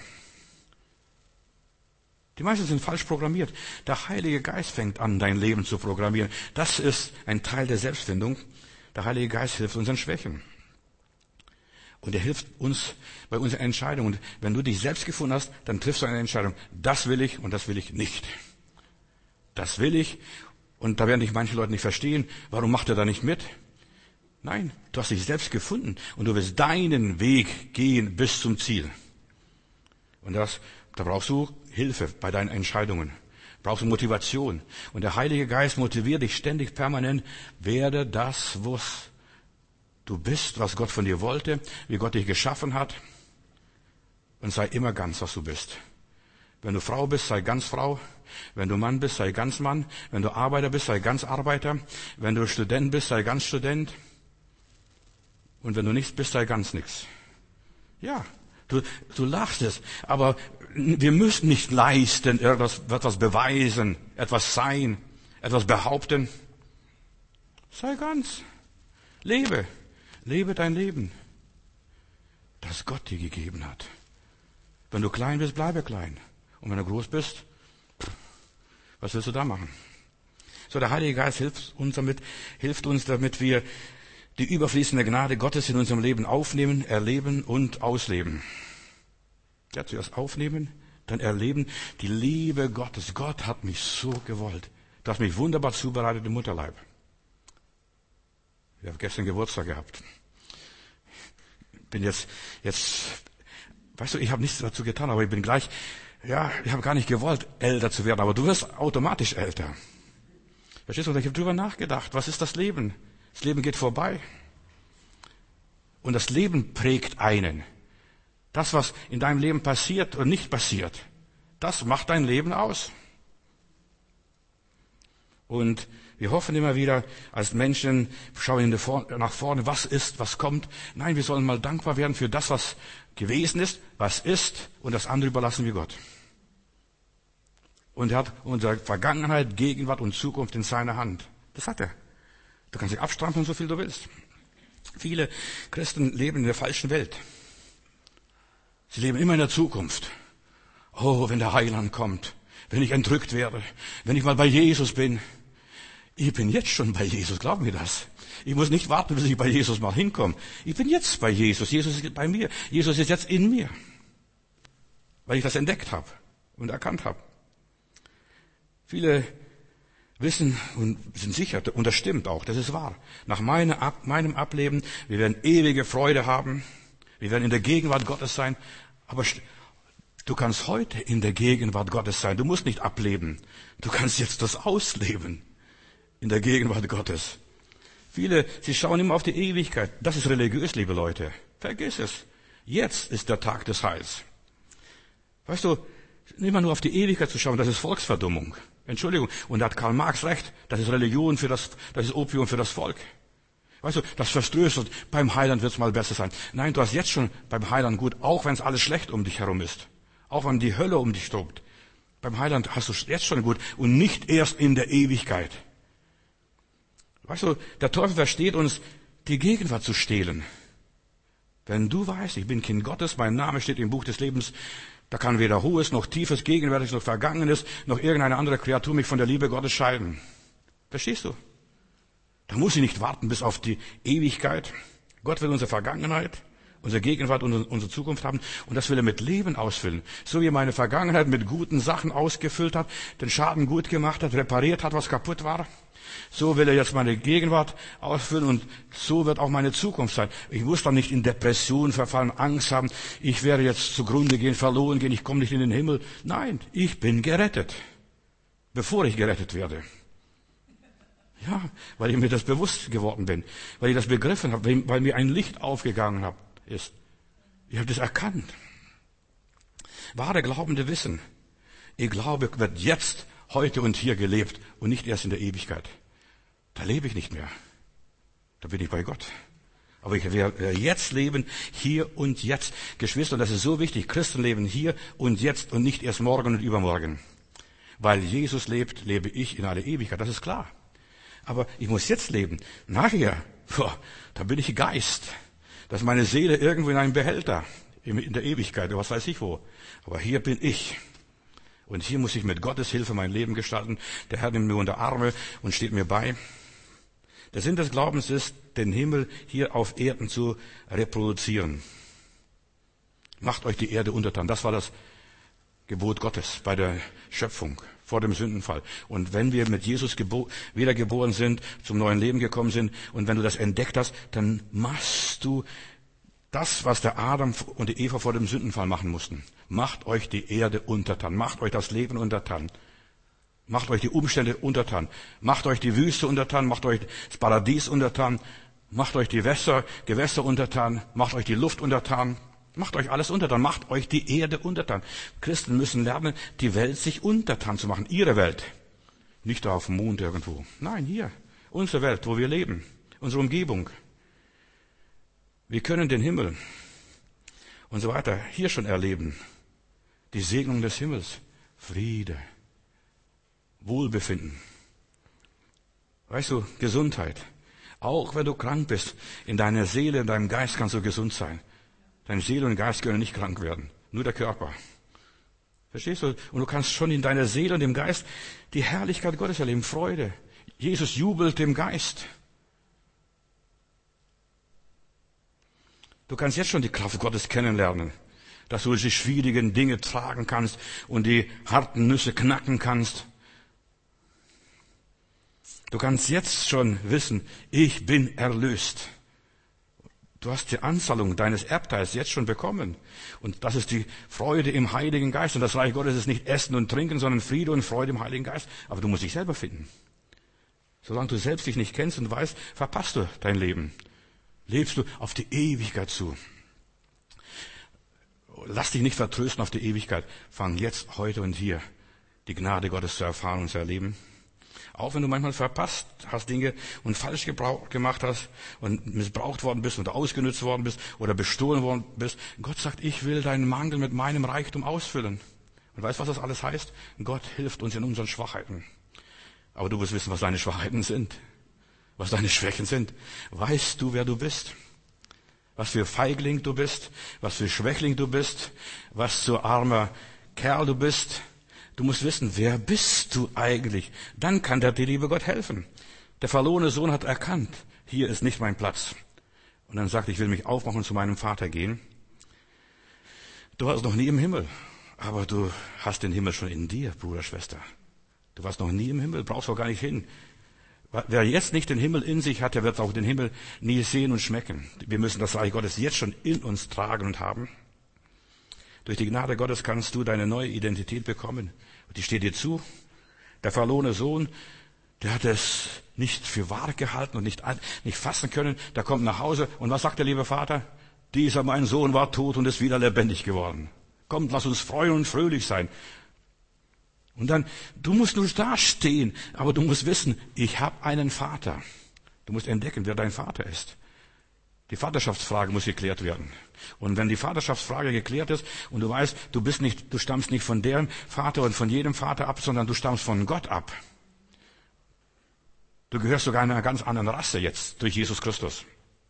Speaker 1: Die meisten sind falsch programmiert. Der Heilige Geist fängt an, dein Leben zu programmieren. Das ist ein Teil der Selbstfindung. Der Heilige Geist hilft unseren Schwächen. Und er hilft uns bei unseren Entscheidungen. Und wenn du dich selbst gefunden hast, dann triffst du eine Entscheidung. Das will ich und das will ich nicht. Das will ich. Und da werden dich manche Leute nicht verstehen. Warum macht er da nicht mit? Nein, du hast dich selbst gefunden. Und du wirst deinen Weg gehen bis zum Ziel. Und da brauchst du Hilfe bei deinen Entscheidungen. Brauchst du Motivation. Und der Heilige Geist motiviert dich ständig, permanent. Werde das, was du bist, was Gott von dir wollte, wie Gott dich geschaffen hat. Und sei immer ganz, was du bist. Wenn du Frau bist, sei ganz Frau. Wenn du Mann bist, sei ganz Mann. Wenn du Arbeiter bist, sei ganz Arbeiter. Wenn du Student bist, sei ganz Student. Und wenn du nichts bist, sei ganz nichts. Ja, du lachst es, aber wir müssen nicht leisten, etwas beweisen, etwas sein, etwas behaupten. Sei ganz. Lebe dein Leben, das Gott dir gegeben hat. Wenn du klein bist, bleibe klein. Und wenn du groß bist, was willst du da machen? So, der Heilige Geist hilft uns damit wir die überfließende Gnade Gottes in unserem Leben aufnehmen, erleben und ausleben. Ja, zuerst aufnehmen, dann erleben die Liebe Gottes. Gott hat mich so gewollt. Du hast mich wunderbar zubereitet im Mutterleib. Ich habe gestern Geburtstag gehabt. Bin jetzt, weißt du, ich habe nichts dazu getan, aber ich habe gar nicht gewollt, älter zu werden, aber du wirst automatisch älter. Verstehst du? Und ich habe drüber nachgedacht, was ist das Leben? Das Leben geht vorbei. Und das Leben prägt einen. Das, was in deinem Leben passiert oder nicht passiert, das macht dein Leben aus. Und wir hoffen immer wieder, als Menschen schauen nach vorne, was ist, was kommt. Nein, wir sollen mal dankbar werden für das, was gewesen ist, was ist, und das andere überlassen wir Gott. Und er hat unsere Vergangenheit, Gegenwart und Zukunft in seiner Hand. Das hat er. Du kannst dich abstrampeln, so viel du willst. Viele Christen leben in der falschen Welt. Sie leben immer in der Zukunft. Oh, wenn der Heiland kommt, wenn ich entrückt werde, wenn ich mal bei Jesus bin. Ich bin jetzt schon bei Jesus, glaub mir das. Ich muss nicht warten, bis ich bei Jesus mal hinkomme. Ich bin jetzt bei Jesus. Jesus ist bei mir. Jesus ist jetzt in mir. Weil ich das entdeckt habe und erkannt habe. Viele wissen und sind sicher, und das stimmt auch, das ist wahr. Nach meinem Ableben, wir werden ewige Freude haben. Wir werden in der Gegenwart Gottes sein. Aber du kannst heute in der Gegenwart Gottes sein. Du musst nicht ableben. Du kannst jetzt das ausleben. In der Gegenwart Gottes. Viele, sie schauen immer auf die Ewigkeit. Das ist religiös, liebe Leute. Vergiss es. Jetzt ist der Tag des Heils. Weißt du, immer nur auf die Ewigkeit zu schauen, das ist Volksverdummung. Entschuldigung. Und da hat Karl Marx recht, das ist Religion das ist Opium für das Volk. Weißt du, das verströstelt, beim Heiland wird es mal besser sein. Nein, du hast jetzt schon beim Heiland gut, auch wenn es alles schlecht um dich herum ist. Auch wenn die Hölle um dich tobt. Beim Heiland hast du jetzt schon gut und nicht erst in der Ewigkeit. Weißt du, der Teufel versteht uns, die Gegenwart zu stehlen. Wenn du weißt, ich bin Kind Gottes, mein Name steht im Buch des Lebens, da kann weder Hohes noch Tiefes, Gegenwärtiges noch Vergangenes, noch irgendeine andere Kreatur mich von der Liebe Gottes scheiden. Verstehst du? Da muss ich nicht warten bis auf die Ewigkeit. Gott will unsere Vergangenheit, unsere Gegenwart und unsere Zukunft haben. Und das will er mit Leben ausfüllen. So wie er meine Vergangenheit mit guten Sachen ausgefüllt hat, den Schaden gut gemacht hat, repariert hat, was kaputt war. So will er jetzt meine Gegenwart ausfüllen und so wird auch meine Zukunft sein. Ich muss dann nicht in Depression verfallen, Angst haben, ich werde jetzt zugrunde gehen, verloren gehen, ich komme nicht in den Himmel. Nein, ich bin gerettet, bevor ich gerettet werde. Ja, weil ich mir das bewusst geworden bin, weil ich das begriffen habe, weil mir ein Licht aufgegangen ist. Ich habe das erkannt. Wahre Glaubende wissen, ihr Glaube wird jetzt, heute und hier gelebt und nicht erst in der Ewigkeit. Da lebe ich nicht mehr. Da bin ich bei Gott. Aber ich werde jetzt leben, hier und jetzt. Geschwister, und das ist so wichtig, Christen leben hier und jetzt und nicht erst morgen und übermorgen. Weil Jesus lebt, lebe ich in alle Ewigkeit, das ist klar. Aber ich muss jetzt leben. Nachher, da bin ich Geist. Das ist meine Seele irgendwo in einem Behälter, in der Ewigkeit, was weiß ich wo. Aber hier bin ich. Und hier muss ich mit Gottes Hilfe mein Leben gestalten. Der Herr nimmt mir unter Arme und steht mir bei. Der Sinn des Glaubens ist, den Himmel hier auf Erden zu reproduzieren. Macht euch die Erde untertan. Das war das Gebot Gottes bei der Schöpfung, vor dem Sündenfall. Und wenn wir mit Jesus wiedergeboren sind, zum neuen Leben gekommen sind, und wenn du das entdeckt hast, dann machst du das, was der Adam und die Eva vor dem Sündenfall machen mussten. Macht euch die Erde untertan. Macht euch das Leben untertan. Macht euch die Umstände untertan. Macht euch die Wüste untertan. Macht euch das Paradies untertan. Macht euch die Gewässer untertan. Macht euch die Luft untertan. Macht euch alles untertan. Macht euch die Erde untertan. Christen müssen lernen, die Welt sich untertan zu machen. Ihre Welt. Nicht da auf dem Mond irgendwo. Nein, hier. Unsere Welt, wo wir leben. Unsere Umgebung. Wir können den Himmel und so weiter hier schon erleben. Die Segnung des Himmels, Friede, Wohlbefinden. Weißt du, Gesundheit. Auch wenn du krank bist, in deiner Seele, in deinem Geist kannst du gesund sein. Deine Seele und Geist können nicht krank werden, nur der Körper. Verstehst du? Und du kannst schon in deiner Seele und im Geist die Herrlichkeit Gottes erleben, Freude. Jesus jubelt im Geist. Du kannst jetzt schon die Kraft Gottes kennenlernen, dass du die schwierigen Dinge tragen kannst und die harten Nüsse knacken kannst. Du kannst jetzt schon wissen, ich bin erlöst. Du hast die Anzahlung deines Erbteils jetzt schon bekommen. Und das ist die Freude im Heiligen Geist. Und das Reich Gottes ist nicht Essen und Trinken, sondern Friede und Freude im Heiligen Geist. Aber du musst dich selber finden. Solange du selbst dich nicht kennst und weißt, verpasst du dein Leben. Lebst du auf die Ewigkeit zu. Lass dich nicht vertrösten auf die Ewigkeit. Fang jetzt, heute und hier die Gnade Gottes zu erfahren und zu erleben. Auch wenn du manchmal verpasst hast Dinge und falsch gemacht hast und missbraucht worden bist und ausgenutzt worden bist oder bestohlen worden bist. Gott sagt, ich will deinen Mangel mit meinem Reichtum ausfüllen. Und weißt du, was das alles heißt? Gott hilft uns in unseren Schwachheiten. Aber du musst wissen, was deine Schwachheiten sind. Was deine Schwächen sind. Weißt du, wer du bist? Was für Feigling du bist? Was für Schwächling du bist? Was für armer Kerl du bist? Du musst wissen, wer bist du eigentlich? Dann kann dir die liebe Gott helfen. Der verlorene Sohn hat erkannt, hier ist nicht mein Platz. Und dann sagt, ich will mich aufmachen und zu meinem Vater gehen. Du warst noch nie im Himmel, aber du hast den Himmel schon in dir, Bruder, Schwester. Du warst noch nie im Himmel, brauchst auch gar nicht hin. Wer jetzt nicht den Himmel in sich hat, der wird auch den Himmel nie sehen und schmecken. Wir müssen das Reich Gottes jetzt schon in uns tragen und haben. Durch die Gnade Gottes kannst du deine neue Identität bekommen. Und die steht dir zu. Der verlorene Sohn, der hat es nicht für wahr gehalten und nicht fassen können. Der kommt nach Hause. Und was sagt der liebe Vater? Dieser mein Sohn war tot und ist wieder lebendig geworden. Kommt, lass uns freuen und fröhlich sein. Und dann, du musst nur da stehen, aber du musst wissen, ich habe einen Vater. Du musst entdecken, wer dein Vater ist. Die Vaterschaftsfrage muss geklärt werden. Und wenn die Vaterschaftsfrage geklärt ist und du weißt, du stammst nicht von deren Vater und von jedem Vater ab, sondern du stammst von Gott ab. Du gehörst sogar einer ganz anderen Rasse jetzt durch Jesus Christus.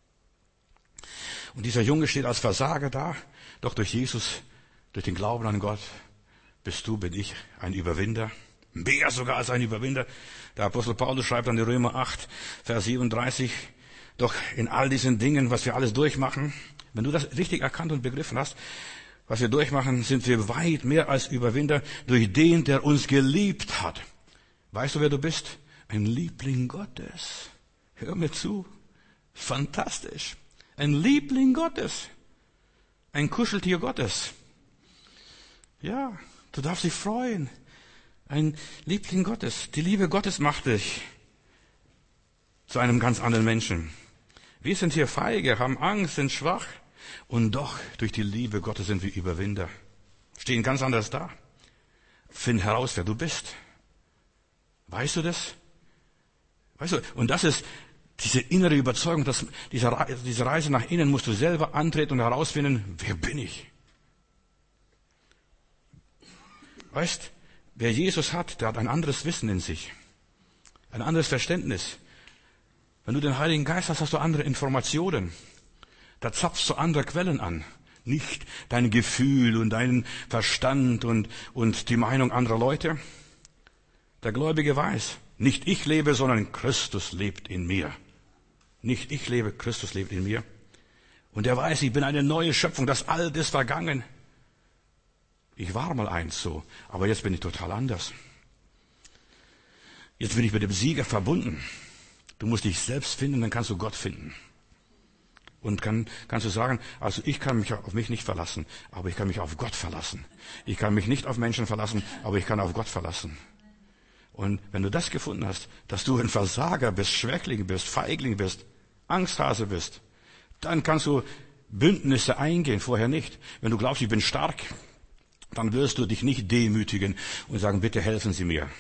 Speaker 1: Und dieser Junge steht als Versager da, doch durch Jesus, durch den Glauben an Gott, bin ich ein Überwinder. Mehr sogar als ein Überwinder. Der Apostel Paulus schreibt an die Römer 8, Vers 37, doch in all diesen Dingen, was wir alles durchmachen, wenn du das richtig erkannt und begriffen hast, was wir durchmachen, sind wir weit mehr als Überwinder durch den, der uns geliebt hat. Weißt du, wer du bist? Ein Liebling Gottes. Hör mir zu. Fantastisch. Ein Liebling Gottes. Ein Kuscheltier Gottes. Ja, du darfst dich freuen. Ein Liebling Gottes. Die Liebe Gottes macht dich zu einem ganz anderen Menschen. Wir sind hier feige, haben Angst, sind schwach. Und doch, durch die Liebe Gottes sind wir Überwinder. Stehen ganz anders da. Find heraus, wer du bist. Weißt du das? Weißt du, und das ist diese innere Überzeugung, dass diese Reise nach innen musst du selber antreten und herausfinden, wer bin ich? Weißt, wer Jesus hat, der hat ein anderes Wissen in sich. Ein anderes Verständnis. Wenn du den Heiligen Geist hast, hast du andere Informationen. Da zapfst du andere Quellen an. Nicht dein Gefühl und deinen Verstand und die Meinung anderer Leute. Der Gläubige weiß, nicht ich lebe, sondern Christus lebt in mir. Nicht ich lebe, Christus lebt in mir. Und er weiß, ich bin eine neue Schöpfung, das Alte ist vergangen. Ich war mal einst so, aber jetzt bin ich total anders. Jetzt bin ich mit dem Sieger verbunden. Du musst dich selbst finden, dann kannst du Gott finden. Und kannst du sagen, also ich kann mich auf mich nicht verlassen, aber ich kann mich auf Gott verlassen. Ich kann mich nicht auf Menschen verlassen, aber ich kann auf Gott verlassen. Und wenn du das gefunden hast, dass du ein Versager bist, Schwächling bist, Feigling bist, Angsthase bist, dann kannst du Bündnisse eingehen, vorher nicht. Wenn du glaubst, ich bin stark, dann wirst du dich nicht demütigen und sagen, bitte helfen Sie mir.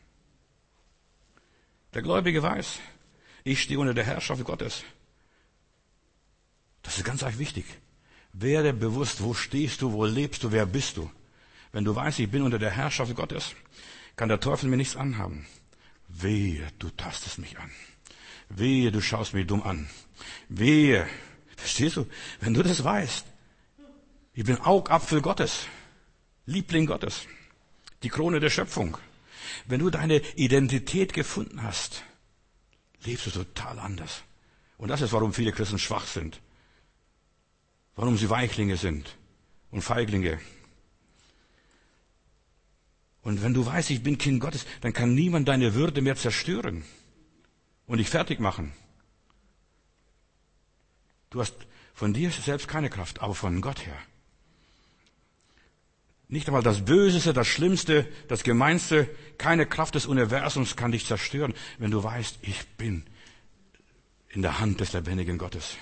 Speaker 1: Der Gläubige weiß, ich stehe unter der Herrschaft Gottes. Das ist ganz arg wichtig. Werde bewusst, wo stehst du, wo lebst du, wer bist du? Wenn du weißt, ich bin unter der Herrschaft Gottes, kann der Teufel mir nichts anhaben. Wehe, du tastest mich an. Wehe, du schaust mich dumm an. Wehe. Verstehst du? Wenn du das weißt, ich bin Augapfel Gottes, Liebling Gottes, die Krone der Schöpfung. Wenn du deine Identität gefunden hast, lebst du total anders. Und das ist, warum viele Christen schwach sind. Warum sie Weichlinge sind und Feiglinge. Und wenn du weißt, ich bin Kind Gottes, dann kann niemand deine Würde mehr zerstören und dich fertig machen. Du hast von dir selbst keine Kraft, aber von Gott her. Nicht einmal das Böseste, das Schlimmste, das Gemeinste, keine Kraft des Universums kann dich zerstören, wenn du weißt, ich bin in der Hand des lebendigen Gottes.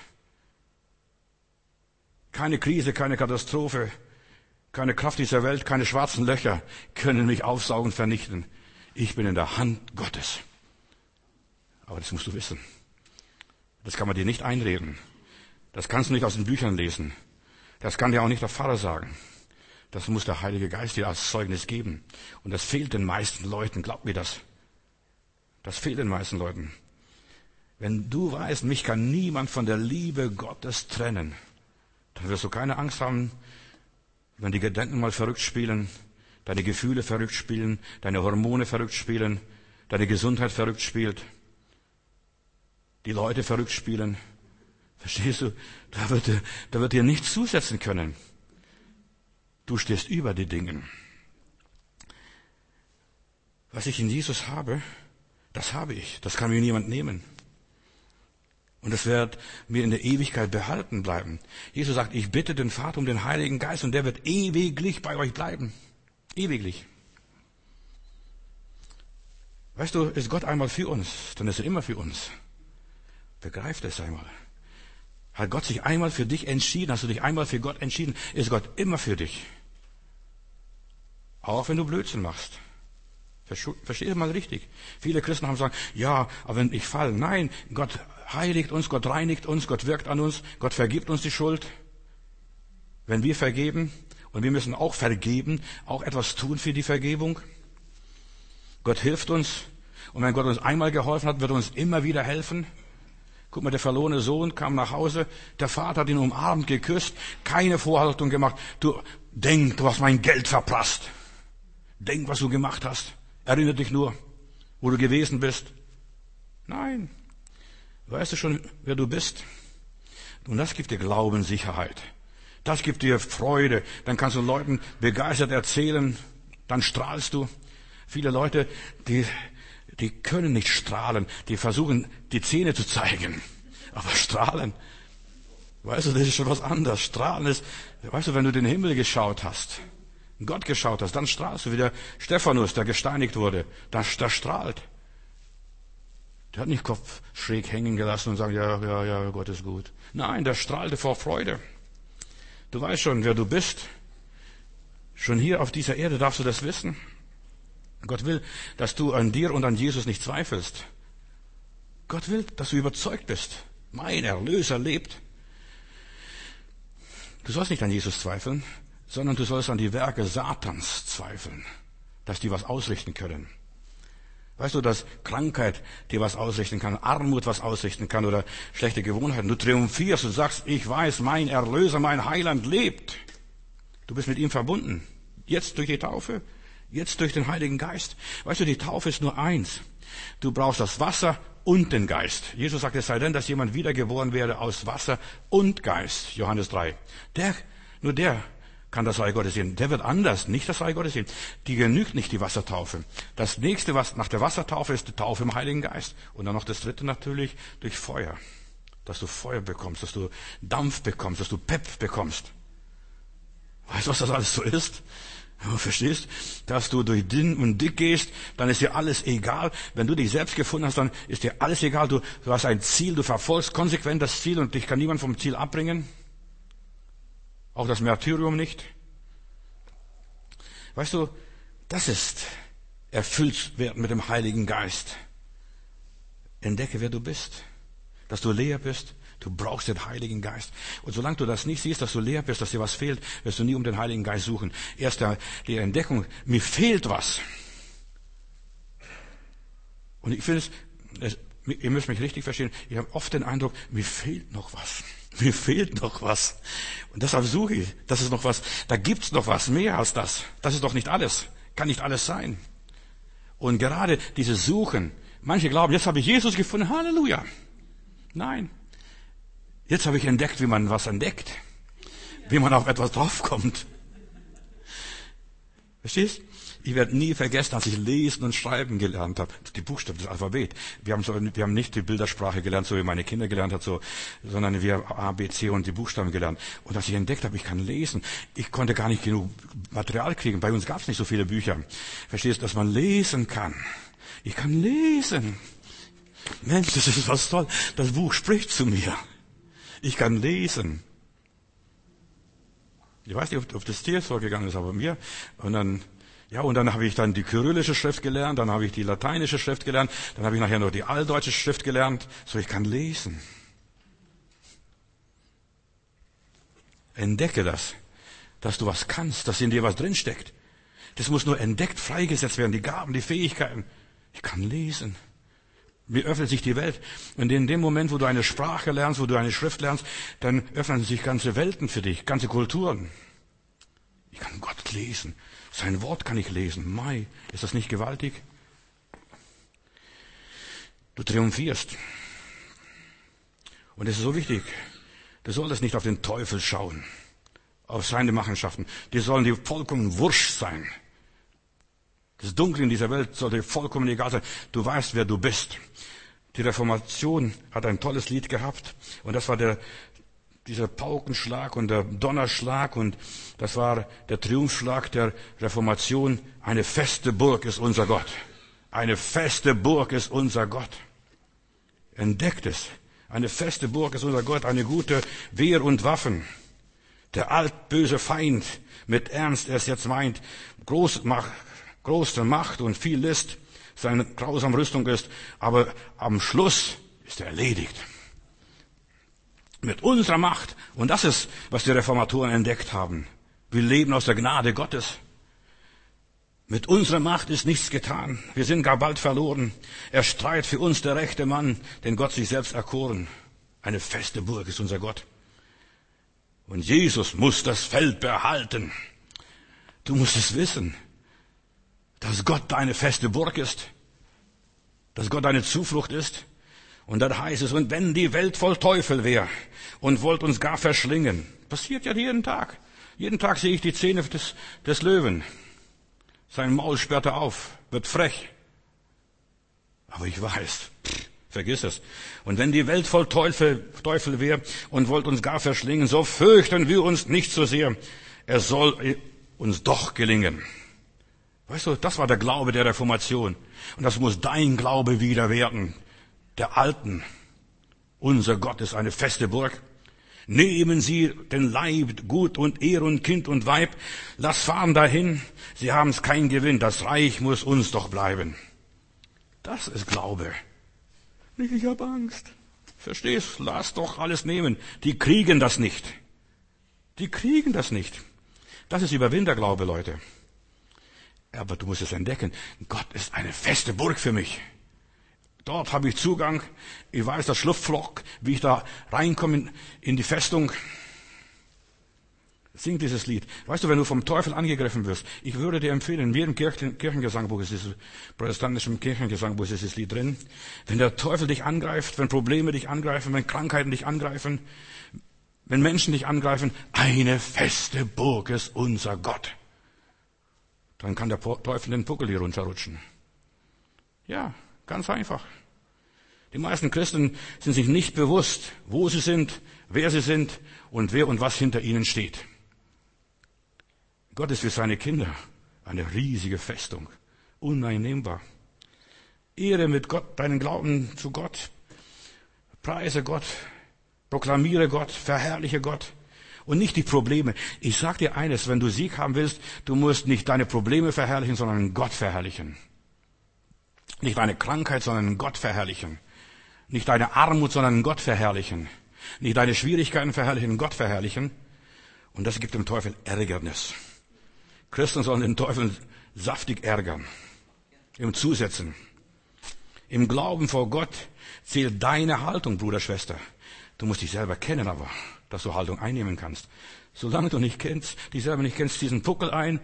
Speaker 1: Keine Krise, keine Katastrophe, keine Kraft dieser Welt, keine schwarzen Löcher können mich aufsaugen, vernichten. Ich bin in der Hand Gottes. Aber das musst du wissen. Das kann man dir nicht einreden. Das kannst du nicht aus den Büchern lesen. Das kann dir auch nicht der Pfarrer sagen. Das muss der Heilige Geist dir als Zeugnis geben. Und das fehlt den meisten Leuten, glaub mir das. Das fehlt den meisten Leuten. Wenn du weißt, mich kann niemand von der Liebe Gottes trennen, dann wirst du keine Angst haben, wenn die Gedanken mal verrückt spielen, deine Gefühle verrückt spielen, deine Hormone verrückt spielen, deine Gesundheit verrückt spielt, die Leute verrückt spielen. Verstehst du? Da wird dir nichts zusetzen können. Du stehst über die Dinge. Was ich in Jesus habe, das habe ich. Das kann mir niemand nehmen. Und das wird mir in der Ewigkeit behalten bleiben. Jesus sagt, ich bitte den Vater um den Heiligen Geist und der wird ewiglich bei euch bleiben. Ewiglich. Weißt du, ist Gott einmal für uns, dann ist er immer für uns. Begreift es einmal. Hat Gott sich einmal für dich entschieden? Hast du dich einmal für Gott entschieden? Ist Gott immer für dich. Auch wenn du Blödsinn machst. Verstehe mal richtig. Viele Christen haben gesagt, ja, aber wenn ich falle. Nein, Gott heiligt uns, Gott reinigt uns, Gott wirkt an uns, Gott vergibt uns die Schuld. Wenn wir vergeben, und wir müssen auch vergeben, auch etwas tun für die Vergebung. Gott hilft uns. Und wenn Gott uns einmal geholfen hat, wird er uns immer wieder helfen. Guck mal, der verlorene Sohn kam nach Hause, der Vater hat ihn umarmt, geküsst, keine Vorhaltung gemacht. Du hast mein Geld verprasst. Denk, was du gemacht hast. Erinnere dich nur, wo du gewesen bist. Nein. Weißt du schon, wer du bist? Und das gibt dir Glaubenssicherheit. Das gibt dir Freude. Dann kannst du Leuten begeistert erzählen. Dann strahlst du. Viele Leute, die können nicht strahlen. Die versuchen, die Zähne zu zeigen. Aber strahlen, weißt du, das ist schon was anderes. Strahlen ist, weißt du, wenn du den Himmel geschaut hast, Gott geschaut hast, dann strahlst du wie der Stephanus, der gesteinigt wurde. Der strahlt. Der hat nicht Kopf schräg hängen gelassen und sagt, ja, Gott ist gut. Nein, der strahlte vor Freude. Du weißt schon, wer du bist. Schon hier auf dieser Erde darfst du das wissen. Gott will, dass du an dir und an Jesus nicht zweifelst. Gott will, dass du überzeugt bist. Mein Erlöser lebt. Du sollst nicht an Jesus zweifeln, sondern du sollst an die Werke Satans zweifeln, dass die was ausrichten können. Weißt du, dass Krankheit dir was ausrichten kann, Armut was ausrichten kann oder schlechte Gewohnheiten. Du triumphierst und sagst, ich weiß, mein Erlöser, mein Heiland lebt. Du bist mit ihm verbunden. Jetzt durch die Taufe, jetzt durch den Heiligen Geist. Weißt du, die Taufe ist nur eins. Du brauchst das Wasser und den Geist. Jesus sagt, es sei denn, dass jemand wiedergeboren werde aus Wasser und Geist. Johannes 3. Nur der kann das Reich Gottes sehen. Der wird anders, nicht das Reich Gottes sehen. Die genügt nicht, die Wassertaufe. Das nächste, was nach der Wassertaufe ist, die Taufe im Heiligen Geist. Und dann noch das dritte natürlich durch Feuer. Dass du Feuer bekommst, dass du Dampf bekommst, dass du Pep bekommst. Weißt du, was das alles so ist? Du verstehst, dass du durch dünn und dick gehst, dann ist dir alles egal. Wenn du dich selbst gefunden hast, dann ist dir alles egal. Du hast ein Ziel, du verfolgst konsequent das Ziel und dich kann niemand vom Ziel abbringen. Auch das Martyrium nicht. Weißt du, das ist erfüllt werden mit dem Heiligen Geist. Entdecke, wer du bist. Dass du leer bist. Du brauchst den Heiligen Geist. Und solange du das nicht siehst, dass du leer bist, dass dir was fehlt, wirst du nie um den Heiligen Geist suchen. Erst die Entdeckung, mir fehlt was. Und ich finde ihr müsst mich richtig verstehen, ich habe oft den Eindruck, mir fehlt noch was. Mir fehlt noch was. Und deshalb suche ich, das ist noch was, da gibt's noch was, mehr als das. Das ist doch nicht alles, kann nicht alles sein. Und gerade dieses Suchen, manche glauben, jetzt habe ich Jesus gefunden, Halleluja. Nein. Jetzt habe ich entdeckt, wie man was entdeckt. Wie man auf etwas draufkommt. Verstehst? Ich werde nie vergessen, als ich lesen und schreiben gelernt habe. Die Buchstaben, das Alphabet. Wir haben nicht die Bildersprache gelernt, so wie meine Kinder gelernt haben, sondern wir haben A, B, C und die Buchstaben gelernt. Und als ich entdeckt habe, ich kann lesen, ich konnte gar nicht genug Material kriegen. Bei uns gab es nicht so viele Bücher. Verstehst, dass man lesen kann. Ich kann lesen. Mensch, das ist was toll. Das Buch spricht zu mir. Ich kann lesen. Ich weiß nicht, ob das dir vorgegangen ist, aber mir. Und dann habe ich dann die kyrillische Schrift gelernt, dann habe ich die lateinische Schrift gelernt, dann habe ich nachher noch die altdeutsche Schrift gelernt. So, ich kann lesen. Entdecke das, dass du was kannst, dass in dir was drinsteckt. Das muss nur entdeckt, freigesetzt werden, die Gaben, die Fähigkeiten. Ich kann lesen. Mir öffnet sich die Welt. Und in dem Moment, wo du eine Sprache lernst, wo du eine Schrift lernst, dann öffnen sich ganze Welten für dich, ganze Kulturen. Ich kann Gott lesen. Sein Wort kann ich lesen. Mai, ist das nicht gewaltig? Du triumphierst. Und es ist so wichtig. Du solltest nicht auf den Teufel schauen, auf seine Machenschaften. Die sollen dir vollkommen wurscht sein. Das Dunkel in dieser Welt sollte vollkommen egal sein. Du weißt, wer du bist. Die Reformation hat ein tolles Lied gehabt. Und das war dieser Paukenschlag und der Donnerschlag. Und das war der Triumphschlag der Reformation. Eine feste Burg ist unser Gott. Eine feste Burg ist unser Gott. Entdeckt es. Eine feste Burg ist unser Gott, eine gute Wehr und Waffen. Der altböse Feind mit Ernst es jetzt meint, große Macht und viel List seine grausame Rüstung ist, aber am Schluss ist er erledigt. Mit unserer Macht, und das ist, was die Reformatoren entdeckt haben. Wir leben aus der Gnade Gottes. Mit unserer Macht ist nichts getan. Wir sind gar bald verloren. Er streitet für uns der rechte Mann, den Gott sich selbst erkoren. Eine feste Burg ist unser Gott. Und Jesus muss das Feld behalten. Du musst es wissen, dass Gott deine feste Burg ist, dass Gott deine Zuflucht ist. Und dann heißt es, und wenn die Welt voll Teufel wäre und wollt uns gar verschlingen, passiert ja jeden Tag. Jeden Tag sehe ich die Zähne des Löwen. Sein Maul sperrt er auf, wird frech. Aber ich weiß, vergiss es. Und wenn die Welt voll Teufel wäre und wollt uns gar verschlingen, so fürchten wir uns nicht so sehr. Es soll uns doch gelingen. Weißt du, das war der Glaube der Reformation. Und das muss dein Glaube wieder werden. Der Alten. Unser Gott ist eine feste Burg. Nehmen Sie den Leib, Gut und Ehr und Kind und Weib. Lass fahren dahin. Sie haben's kein Gewinn. Das Reich muss uns doch bleiben. Das ist Glaube. Nicht, ich habe Angst. Verstehst? Lass doch alles nehmen. Die kriegen das nicht. Die kriegen das nicht. Das ist Überwinderglaube, Leute. Aber du musst es entdecken. Gott ist eine feste Burg für mich. Dort habe ich Zugang. Ich weiß das Schlupfloch, wie ich da reinkomme in die Festung. Sing dieses Lied. Weißt du, wenn du vom Teufel angegriffen wirst, ich würde dir empfehlen, in jedem Kirchengesangbuch ist dieses protestantischen Kirchengesangbuch ist dieses Lied drin. Wenn der Teufel dich angreift, wenn Probleme dich angreifen, wenn Krankheiten dich angreifen, wenn Menschen dich angreifen, eine feste Burg ist unser Gott. Dann kann der Teufel den Puckel hier runterrutschen. Ja, ganz einfach. Die meisten Christen sind sich nicht bewusst, wo sie sind, wer sie sind und wer und was hinter ihnen steht. Gott ist für seine Kinder eine riesige Festung, uneinnehmbar. Ehre mit Gott, deinen Glauben zu Gott, preise Gott, proklamiere Gott, verherrliche Gott und nicht die Probleme. Ich sag dir eines, wenn du Sieg haben willst, du musst nicht deine Probleme verherrlichen, sondern Gott verherrlichen. Nicht deine Krankheit, sondern Gott verherrlichen. Nicht deine Armut, sondern Gott verherrlichen. Nicht deine Schwierigkeiten verherrlichen, Gott verherrlichen. Und das gibt dem Teufel Ärgernis. Christen sollen den Teufel saftig ärgern. Ihm zusetzen. Im Glauben vor Gott zählt deine Haltung, Bruder, Schwester. Du musst dich selber kennen, aber, dass du Haltung einnehmen kannst. Solange du dich selber nicht kennst, diesen Puckel ein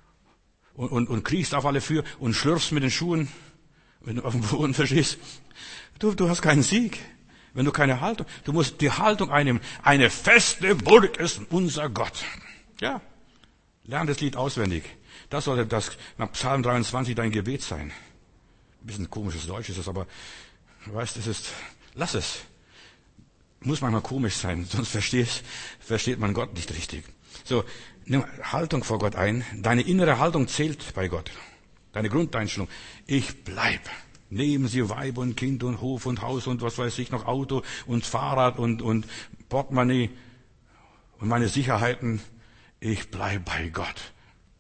Speaker 1: und kriechst auf alle Vier und schlürfst mit den Schuhen, wenn du auf dem Boden verstehst. Du hast keinen Sieg, wenn du keine Haltung. Du musst die Haltung einnehmen. Eine feste Burg ist unser Gott. Ja, lern das Lied auswendig. Das sollte das nach Psalm 23 dein Gebet sein. Ein bisschen komisches Deutsch ist es, aber du weißt, lass es. Muss manchmal komisch sein, sonst versteht man Gott nicht richtig. So, nimm Haltung vor Gott ein. Deine innere Haltung zählt bei Gott. Deine Grundeinstellung. Ich bleib. Nehmen Sie Weib und Kind und Hof und Haus und was weiß ich noch, Auto und Fahrrad und Portemonnaie und meine Sicherheiten. Ich bleib bei Gott.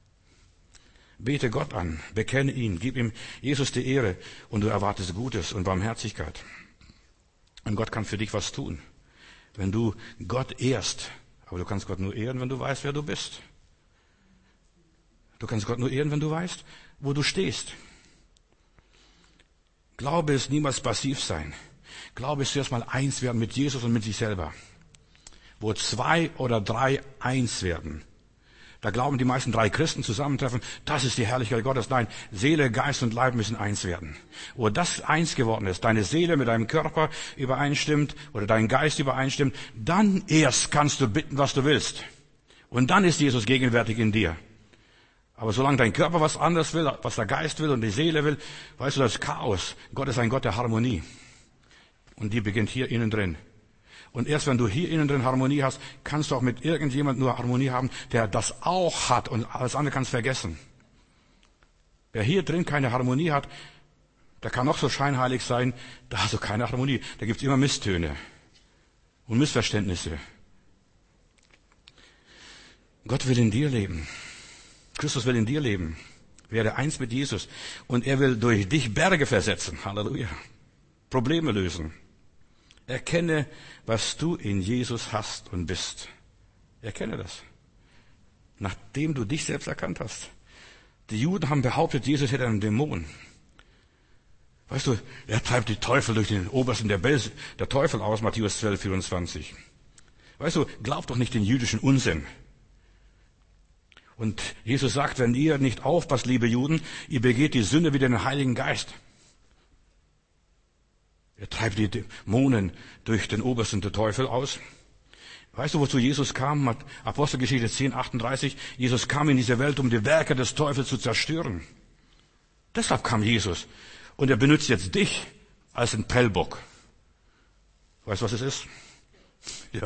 Speaker 1: Bete Gott an, bekenne ihn, gib ihm Jesus die Ehre und du erwartest Gutes und Barmherzigkeit. Und Gott kann für dich was tun, wenn du Gott ehrst. Aber du kannst Gott nur ehren, wenn du weißt, wer du bist. Du kannst Gott nur ehren, wenn du weißt, wo du stehst. Glaube ist niemals passiv sein. Glaube ist zuerst mal eins werden mit Jesus und mit sich selber. Wo 2 oder 3 eins werden. Da glauben die meisten 3 Christen zusammentreffen, das ist die Herrlichkeit Gottes. Nein, Seele, Geist und Leib müssen eins werden. Wo das eins geworden ist, deine Seele mit deinem Körper übereinstimmt oder dein Geist übereinstimmt, dann erst kannst du bitten, was du willst. Und dann ist Jesus gegenwärtig in dir. Aber solange dein Körper was anderes will, was der Geist will und die Seele will, weißt du, das ist Chaos. Gott ist ein Gott der Harmonie. Und die beginnt hier innen drin. Und erst wenn du hier innen drin Harmonie hast, kannst du auch mit irgendjemandem nur Harmonie haben, der das auch hat und alles andere kannst vergessen. Wer hier drin keine Harmonie hat, Der kann noch so scheinheilig sein, da hast du keine Harmonie. Da gibt's immer Misstöne und Missverständnisse. Gott will in dir leben. Christus will in dir leben. Werde eins mit Jesus. Und er will durch dich Berge versetzen. Halleluja. Probleme lösen. Erkenne, was du in Jesus hast und bist. Erkenne das. Nachdem du dich selbst erkannt hast. Die Juden haben behauptet, Jesus hätte einen Dämon. Weißt du, er treibt die Teufel durch den Obersten der Teufel aus, Matthäus 12, 24. Weißt du, glaub doch nicht den jüdischen Unsinn. Und Jesus sagt, wenn ihr nicht aufpasst, liebe Juden, ihr begeht die Sünde wie den Heiligen Geist. Er treibt die Dämonen durch den Obersten der Teufel aus. Weißt du, wozu Jesus kam? Apostelgeschichte 10, 38. Jesus kam in diese Welt, um die Werke des Teufels zu zerstören. Deshalb kam Jesus. Und er benutzt jetzt dich als einen Prellbock. Weißt du, was es ist? Ja.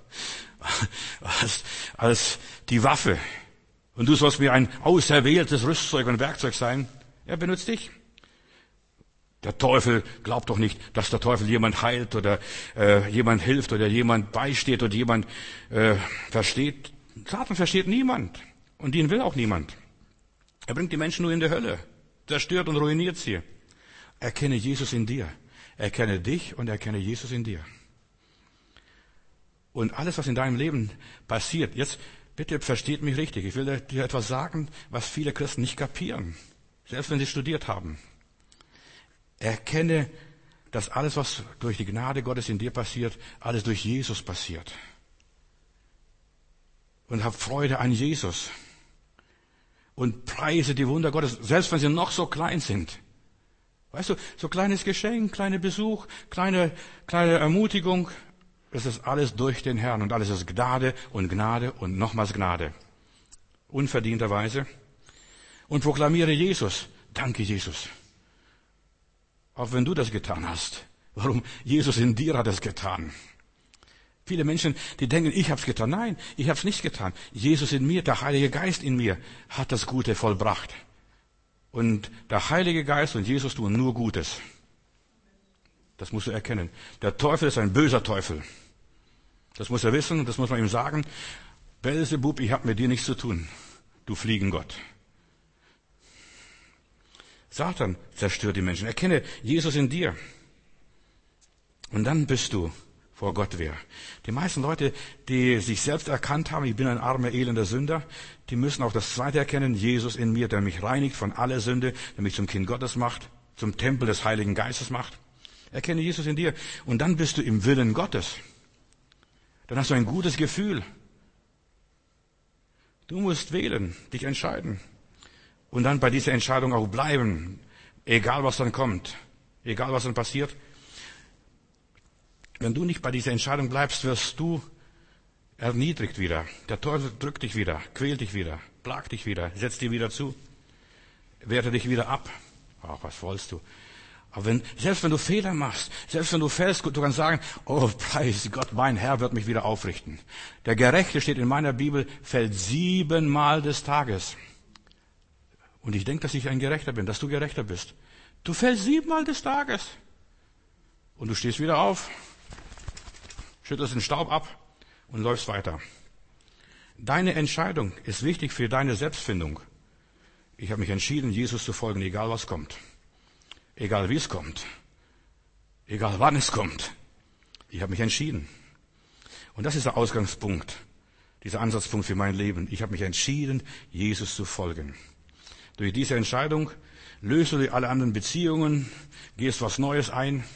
Speaker 1: Als die Waffe. Und du sollst mir ein auserwähltes Rüstzeug und Werkzeug sein. Er benutzt dich. Der Teufel glaubt doch nicht, dass der Teufel jemand heilt oder jemand hilft oder jemand beisteht oder jemand versteht. Satan versteht niemand. Und ihn will auch niemand. Er bringt die Menschen nur in die Hölle. Zerstört und ruiniert sie. Erkenne Jesus in dir. Erkenne dich und erkenne Jesus in dir. Und alles, was in deinem Leben passiert, jetzt bitte versteht mich richtig. Ich will dir etwas sagen, was viele Christen nicht kapieren. Selbst wenn sie studiert haben. Erkenne, dass alles, was durch die Gnade Gottes in dir passiert, alles durch Jesus passiert. Und hab Freude an Jesus. Und preise die Wunder Gottes, selbst wenn sie noch so klein sind. Weißt du, so kleines Geschenk, kleiner Besuch, kleine Ermutigung, es ist alles durch den Herrn und alles ist Gnade und nochmals Gnade. Unverdienterweise. Und proklamiere Jesus. Danke, Jesus. Auch wenn du das getan hast. Warum? Jesus in dir hat es getan. Viele Menschen, die denken, ich habe es getan. Nein, ich habe es nicht getan. Jesus in mir, der Heilige Geist in mir, hat das Gute vollbracht. Und der Heilige Geist und Jesus tun nur Gutes. Das musst du erkennen. Der Teufel ist ein böser Teufel. Das muss er wissen, das muss man ihm sagen. Beelzebub, ich habe mit dir nichts zu tun. Du Fliegengott. Satan zerstört die Menschen. Erkenne Jesus in dir. Und dann bist du vor Gott wer. Die meisten Leute, die sich selbst erkannt haben, ich bin ein armer, elender Sünder, die müssen auch das Zweite erkennen, Jesus in mir, der mich reinigt von aller Sünde, der mich zum Kind Gottes macht, zum Tempel des Heiligen Geistes macht. Erkenne Jesus in dir. Und dann bist du im Willen Gottes. Dann hast du ein gutes Gefühl. Du musst wählen, dich entscheiden. Und dann bei dieser Entscheidung auch bleiben. Egal was dann kommt. Egal was dann passiert. Wenn du nicht bei dieser Entscheidung bleibst, wirst du erniedrigt wieder. Der Teufel drückt dich wieder, quält dich wieder, plagt dich wieder, setzt dir wieder zu, wehrt dich wieder ab. Ach, was wolltest du? Aber selbst wenn du Fehler machst, selbst wenn du fällst, du kannst sagen, oh, preis Gott, mein Herr wird mich wieder aufrichten. Der Gerechte, steht in meiner Bibel, fällt 7-mal des Tages. Und ich denke, dass ich ein Gerechter bin, dass du Gerechter bist. Du fällst 7-mal des Tages. Und du stehst wieder auf, schüttelst den Staub ab und läufst weiter. Deine Entscheidung ist wichtig für deine Selbstfindung. Ich habe mich entschieden, Jesus zu folgen, egal was kommt. Egal wie es kommt. Egal wann es kommt. Ich habe mich entschieden. Und das ist der Ausgangspunkt, dieser Ansatzpunkt für mein Leben. Ich habe mich entschieden, Jesus zu folgen. Durch diese Entscheidung löst du alle anderen Beziehungen, gehst was Neues ein.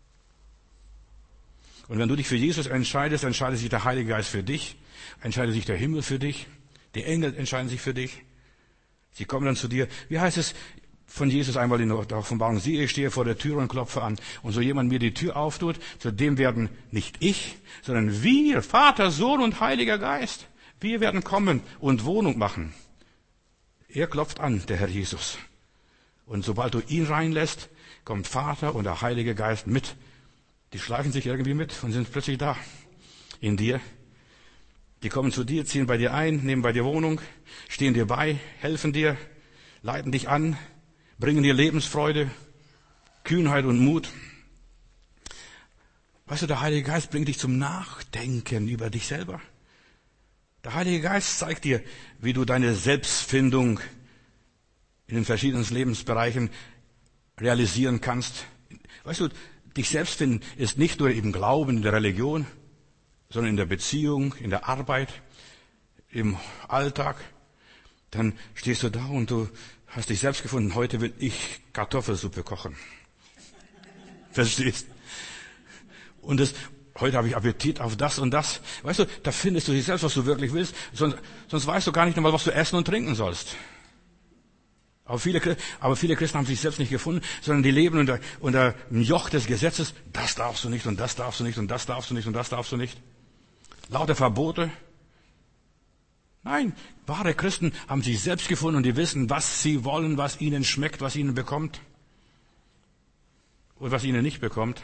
Speaker 1: Und wenn du dich für Jesus entscheidest, entscheidet sich der Heilige Geist für dich, entscheidet sich der Himmel für dich, die Engel entscheiden sich für dich. Sie kommen dann zu dir. Wie heißt es von Jesus einmal in der Offenbarung? Siehe, ich stehe vor der Tür und klopfe an. Und so jemand mir die Tür auftut, zu dem werden nicht ich, sondern wir, Vater, Sohn und Heiliger Geist, wir werden kommen und Wohnung machen. Er klopft an, der Herr Jesus. Und sobald du ihn reinlässt, kommt Vater und der Heilige Geist mit. Die schleichen sich irgendwie mit und sind plötzlich da. In dir. Die kommen zu dir, ziehen bei dir ein, nehmen bei dir Wohnung, stehen dir bei, helfen dir, leiten dich an, bringen dir Lebensfreude, Kühnheit und Mut. Weißt du, der Heilige Geist bringt dich zum Nachdenken über dich selber. Der Heilige Geist zeigt dir, wie du deine Selbstfindung in den verschiedenen Lebensbereichen realisieren kannst. Weißt du, dich selbst finden ist nicht nur im Glauben, in der Religion, sondern in der Beziehung, in der Arbeit, im Alltag. Dann stehst du da und du hast dich selbst gefunden. Heute will ich Kartoffelsuppe kochen. Verstehst? Und heute habe ich Appetit auf das und das. Weißt du, da findest du dich selbst, was du wirklich willst. Sonst weißt du gar nicht einmal, was du essen und trinken sollst. Aber viele Christen haben sich selbst nicht gefunden, sondern die leben unter dem Joch des Gesetzes. Das darfst du nicht und das darfst du nicht und das darfst du nicht und das darfst du nicht. Lauter Verbote. Nein, wahre Christen haben sich selbst gefunden und die wissen, was sie wollen, was ihnen schmeckt, was ihnen bekommt und was ihnen nicht bekommt.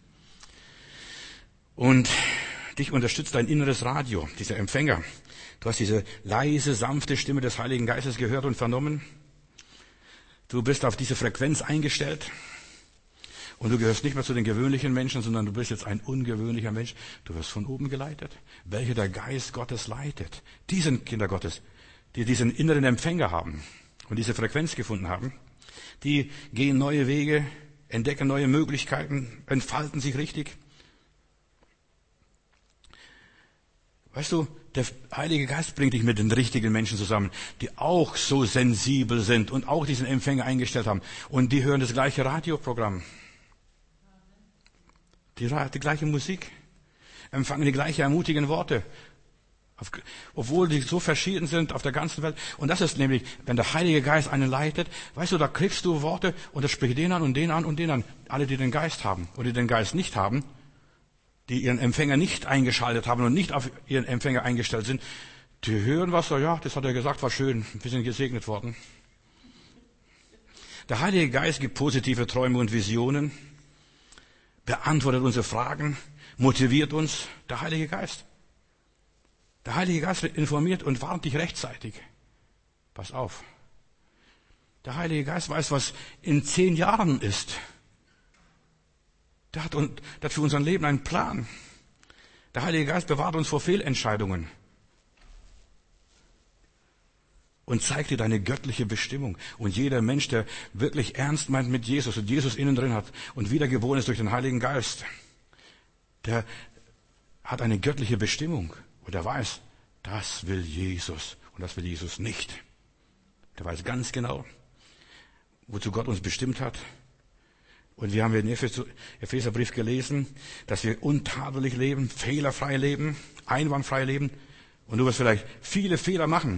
Speaker 1: Und dich unterstützt dein inneres Radio, dieser Empfänger. Du hast diese leise, sanfte Stimme des Heiligen Geistes gehört und vernommen. Du bist auf diese Frequenz eingestellt. Und du gehörst nicht mehr zu den gewöhnlichen Menschen, sondern du bist jetzt ein ungewöhnlicher Mensch. Du wirst von oben geleitet. Welche der Geist Gottes leitet. Die sind Kinder Gottes, die diesen inneren Empfänger haben und diese Frequenz gefunden haben. Die gehen neue Wege, entdecken neue Möglichkeiten, entfalten sich richtig. Weißt du, der Heilige Geist bringt dich mit den richtigen Menschen zusammen, die auch so sensibel sind und auch diesen Empfänger eingestellt haben. Und die hören das gleiche Radioprogramm. Die gleiche Musik. Empfangen die gleichen ermutigen Worte. Obwohl die so verschieden sind auf der ganzen Welt. Und das ist nämlich, wenn der Heilige Geist einen leitet, weißt du, da kriegst du Worte und das spricht den an und den an und den an. Alle, die den Geist haben und die den Geist nicht haben, die ihren Empfänger nicht eingeschaltet haben und nicht auf ihren Empfänger eingestellt sind, die hören was, so, ja, das hat er gesagt, war schön, wir sind gesegnet worden. Der Heilige Geist gibt positive Träume und Visionen, beantwortet unsere Fragen, motiviert uns. Der Heilige Geist. Der Heilige Geist informiert und warnt dich rechtzeitig. Pass auf. Der Heilige Geist weiß, was in 10 Jahren ist. Der hat für unser Leben einen Plan. Der Heilige Geist bewahrt uns vor Fehlentscheidungen und zeigt dir deine göttliche Bestimmung. Und jeder Mensch, der wirklich ernst meint mit Jesus und Jesus innen drin hat und wiedergeboren ist durch den Heiligen Geist, der hat eine göttliche Bestimmung. Und er weiß, das will Jesus und das will Jesus nicht. Der weiß ganz genau, wozu Gott uns bestimmt hat. Und wir haben in Epheserbrief gelesen, dass wir untadelig leben, fehlerfrei leben, einwandfrei leben. Und du wirst vielleicht viele Fehler machen.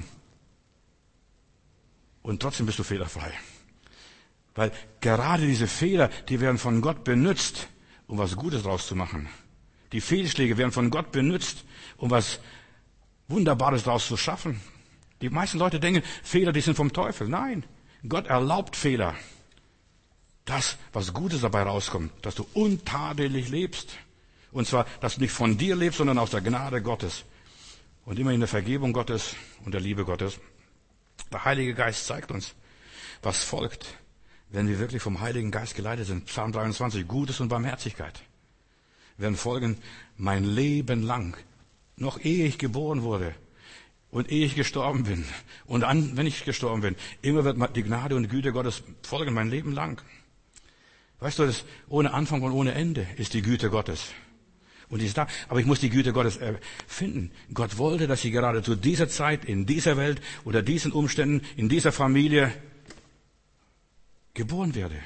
Speaker 1: Und trotzdem bist du fehlerfrei. Weil gerade diese Fehler, die werden von Gott benutzt, um was Gutes draus zu machen. Die Fehlschläge werden von Gott benutzt, um was Wunderbares draus zu schaffen. Die meisten Leute denken, Fehler, die sind vom Teufel. Nein, Gott erlaubt Fehler. Das, was Gutes dabei rauskommt, dass du untadelig lebst. Und zwar, dass du nicht von dir lebst, sondern aus der Gnade Gottes. Und immer in der Vergebung Gottes und der Liebe Gottes. Der Heilige Geist zeigt uns, was folgt, wenn wir wirklich vom Heiligen Geist geleitet sind. Psalm 23, Gutes und Barmherzigkeit werden folgen mein Leben lang, noch ehe ich geboren wurde und ehe ich gestorben bin. Und wenn ich gestorben bin, immer wird die Gnade und die Güte Gottes folgen mein Leben lang. Weißt du, das ohne Anfang und ohne Ende ist die Güte Gottes. Und die ist da. Aber ich muss die Güte Gottes finden. Gott wollte, dass ich gerade zu dieser Zeit, in dieser Welt, unter diesen Umständen, in dieser Familie geboren werde.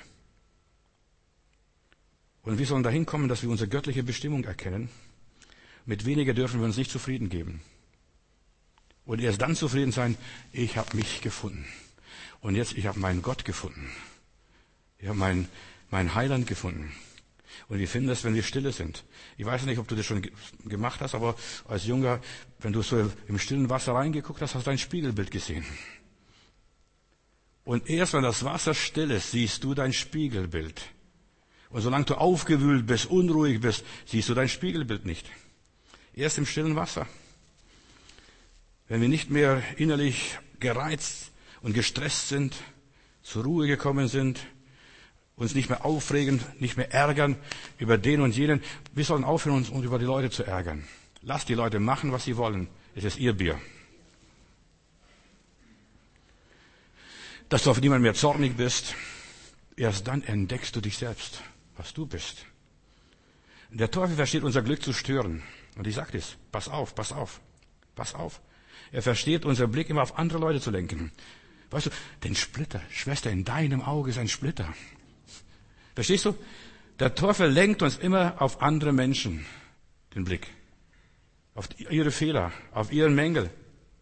Speaker 1: Und wir sollen dahin kommen, dass wir unsere göttliche Bestimmung erkennen. Mit weniger dürfen wir uns nicht zufrieden geben. Und erst dann zufrieden sein, ich habe mich gefunden. Und jetzt, ich habe meinen Gott gefunden. Ich habe meinen Heiland gefunden. Und wir finden das, wenn wir stille sind. Ich weiß nicht, ob du das schon gemacht hast, aber als Junger, wenn du so im stillen Wasser reingeguckt hast, hast du dein Spiegelbild gesehen. Und erst wenn das Wasser still ist, siehst du dein Spiegelbild. Und solange du aufgewühlt bist, unruhig bist, siehst du dein Spiegelbild nicht. Erst im stillen Wasser. Wenn wir nicht mehr innerlich gereizt und gestresst sind, zur Ruhe gekommen sind uns nicht mehr aufregen, nicht mehr ärgern über den und jenen. Wir sollen aufhören, uns über die Leute zu ärgern. Lasst die Leute machen, was sie wollen. Es ist ihr Bier. Dass du auf niemanden mehr zornig bist, erst dann entdeckst du dich selbst, was du bist. Der Teufel versteht unser Glück zu stören. Und ich sage das, pass auf, pass auf, pass auf. Er versteht, unser Blick immer auf andere Leute zu lenken. Weißt du, den Splitter, Schwester, in deinem Auge ist ein Splitter. Verstehst du? Der Teufel lenkt uns immer auf andere Menschen den Blick. Auf ihre Fehler, auf ihren Mängel.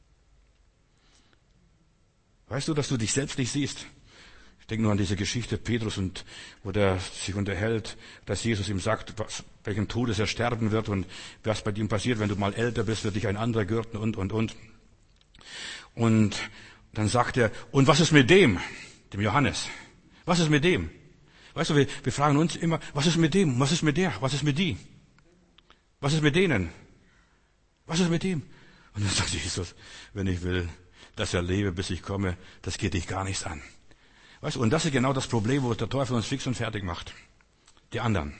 Speaker 1: Weißt du, dass du dich selbst nicht siehst? Ich denke nur an diese Geschichte Petrus und wo der sich unterhält, dass Jesus ihm sagt, welchen Todes er sterben wird und was bei ihm passiert, wenn du mal älter bist, wird dich ein anderer gürten und. Und dann sagt er, und was ist mit dem Johannes? Was ist mit dem? Weißt du, wir fragen uns immer, was ist mit dem? Was ist mit der? Was ist mit die? Was ist mit denen? Was ist mit dem? Und dann sagt Jesus, wenn ich will, dass er lebe, bis ich komme, das geht dich gar nichts an. Weißt du, und das ist genau das Problem, wo der Teufel uns fix und fertig macht. Die anderen.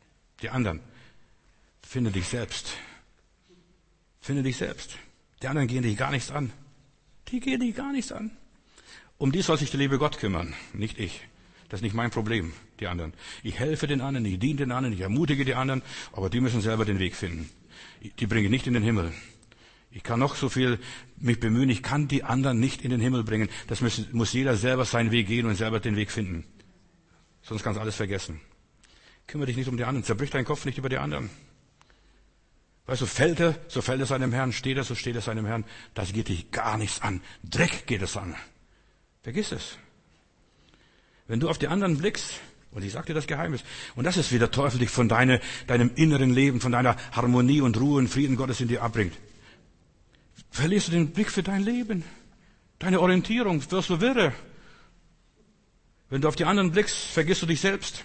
Speaker 1: Finde dich selbst. Finde dich selbst. Die anderen gehen dich gar nichts an. Die gehen dich gar nichts an. Um die soll sich der liebe Gott kümmern, nicht ich. Das ist nicht mein Problem, die anderen. Ich helfe den anderen, ich diene den anderen, ich ermutige die anderen, aber die müssen selber den Weg finden. Die bringe ich nicht in den Himmel. Ich kann noch so viel mich bemühen, ich kann die anderen nicht in den Himmel bringen. Das muss jeder selber seinen Weg gehen und selber den Weg finden. Sonst kannst du alles vergessen. Kümmere dich nicht um die anderen, zerbrich deinen Kopf nicht über die anderen. Weißt du, fällt er, so fällt er seinem Herrn, steht er, so steht er seinem Herrn. Das geht dich gar nichts an. Dreck geht es an. Vergiss es. Wenn du auf die anderen blickst, und ich sag dir das Geheimnis, und das ist, wie der Teufel dich von deinem inneren Leben, von deiner Harmonie und Ruhe und Frieden Gottes in dir abbringt, verlierst du den Blick für dein Leben, deine Orientierung, wirst du wirre. Wenn du auf die anderen blickst, vergisst du dich selbst.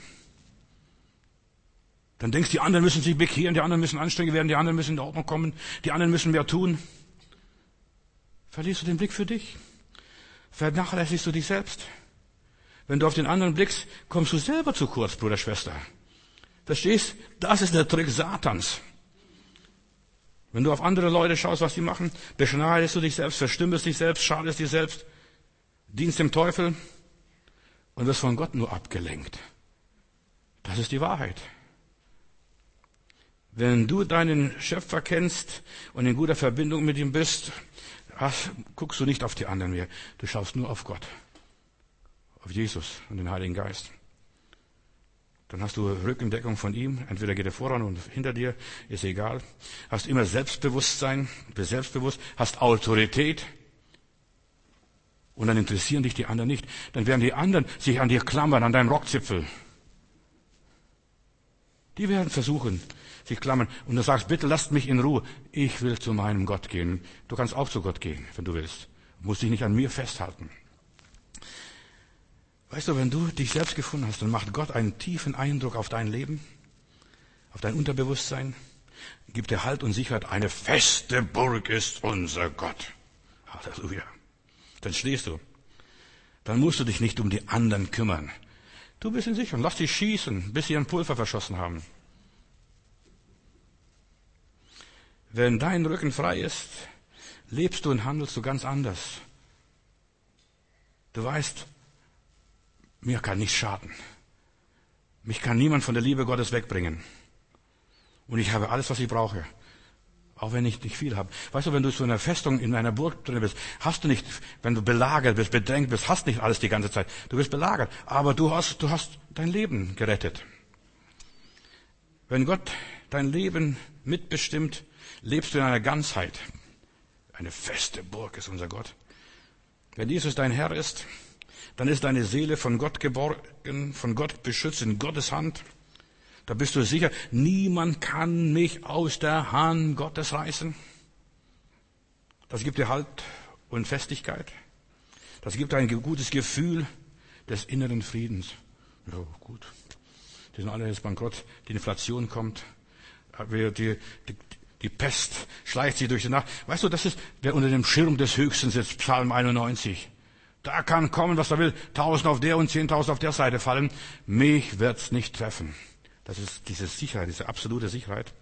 Speaker 1: Dann denkst du, die anderen müssen sich bekehren, die anderen müssen anständig werden, die anderen müssen in Ordnung kommen, die anderen müssen mehr tun. Verlierst du den Blick für dich? Vernachlässigst du dich selbst? Wenn du auf den anderen blickst, kommst du selber zu kurz, Bruder, Schwester. Verstehst? Das ist der Trick Satans. Wenn du auf andere Leute schaust, was die machen, beschneidest du dich selbst, verstümmelst dich selbst, schadest dir selbst, dienst dem Teufel und wirst von Gott nur abgelenkt. Das ist die Wahrheit. Wenn du deinen Schöpfer kennst und in guter Verbindung mit ihm bist, guckst du nicht auf die anderen mehr. Du schaust nur auf Gott, auf Jesus und den Heiligen Geist. Dann hast du Rückendeckung von ihm. Entweder geht er voran und hinter dir, ist egal. Hast immer Selbstbewusstsein, bist selbstbewusst, hast Autorität. Und dann interessieren dich die anderen nicht. Dann werden die anderen sich an dir klammern, an deinem Rockzipfel. Die werden versuchen, sich klammern. Und du sagst, bitte lasst mich in Ruhe. Ich will zu meinem Gott gehen. Du kannst auch zu Gott gehen, wenn du willst. Du musst dich nicht an mir festhalten. Weißt du, wenn du dich selbst gefunden hast, dann macht Gott einen tiefen Eindruck auf dein Leben, auf dein Unterbewusstsein, gibt dir Halt und Sicherheit. Eine feste Burg ist unser Gott. Halleluja. Dann stehst du. Dann musst du dich nicht um die anderen kümmern. Du bist in Sicherheit. Lass dich schießen, bis sie ihren Pulver verschossen haben. Wenn dein Rücken frei ist, lebst du und handelst du ganz anders. Du weißt, mir kann nichts schaden. Mich kann niemand von der Liebe Gottes wegbringen. Und ich habe alles, was ich brauche. Auch wenn ich nicht viel habe. Weißt du, wenn du so in einer Festung, in einer Burg drin bist, hast du nicht, wenn du belagert bist, bedrängt bist, hast nicht alles die ganze Zeit. Du bist belagert. Aber du hast dein Leben gerettet. Wenn Gott dein Leben mitbestimmt, lebst du in einer Ganzheit. Eine feste Burg ist unser Gott. Wenn Jesus dein Herr ist, dann ist deine Seele von Gott geborgen, von Gott beschützt, in Gottes Hand. Da bist du sicher, niemand kann mich aus der Hand Gottes reißen. Das gibt dir Halt und Festigkeit. Das gibt ein gutes Gefühl des inneren Friedens. Ja, gut. Die sind alle jetzt bankrott, die Inflation kommt, die Pest schleicht sich durch die Nacht. Weißt du, das ist, wer unter dem Schirm des Höchsten sitzt, Psalm 91. Da kann kommen, was da will. 1000 auf der und 10.000 auf der Seite fallen. Mich wird's nicht treffen. Das ist diese Sicherheit, diese absolute Sicherheit.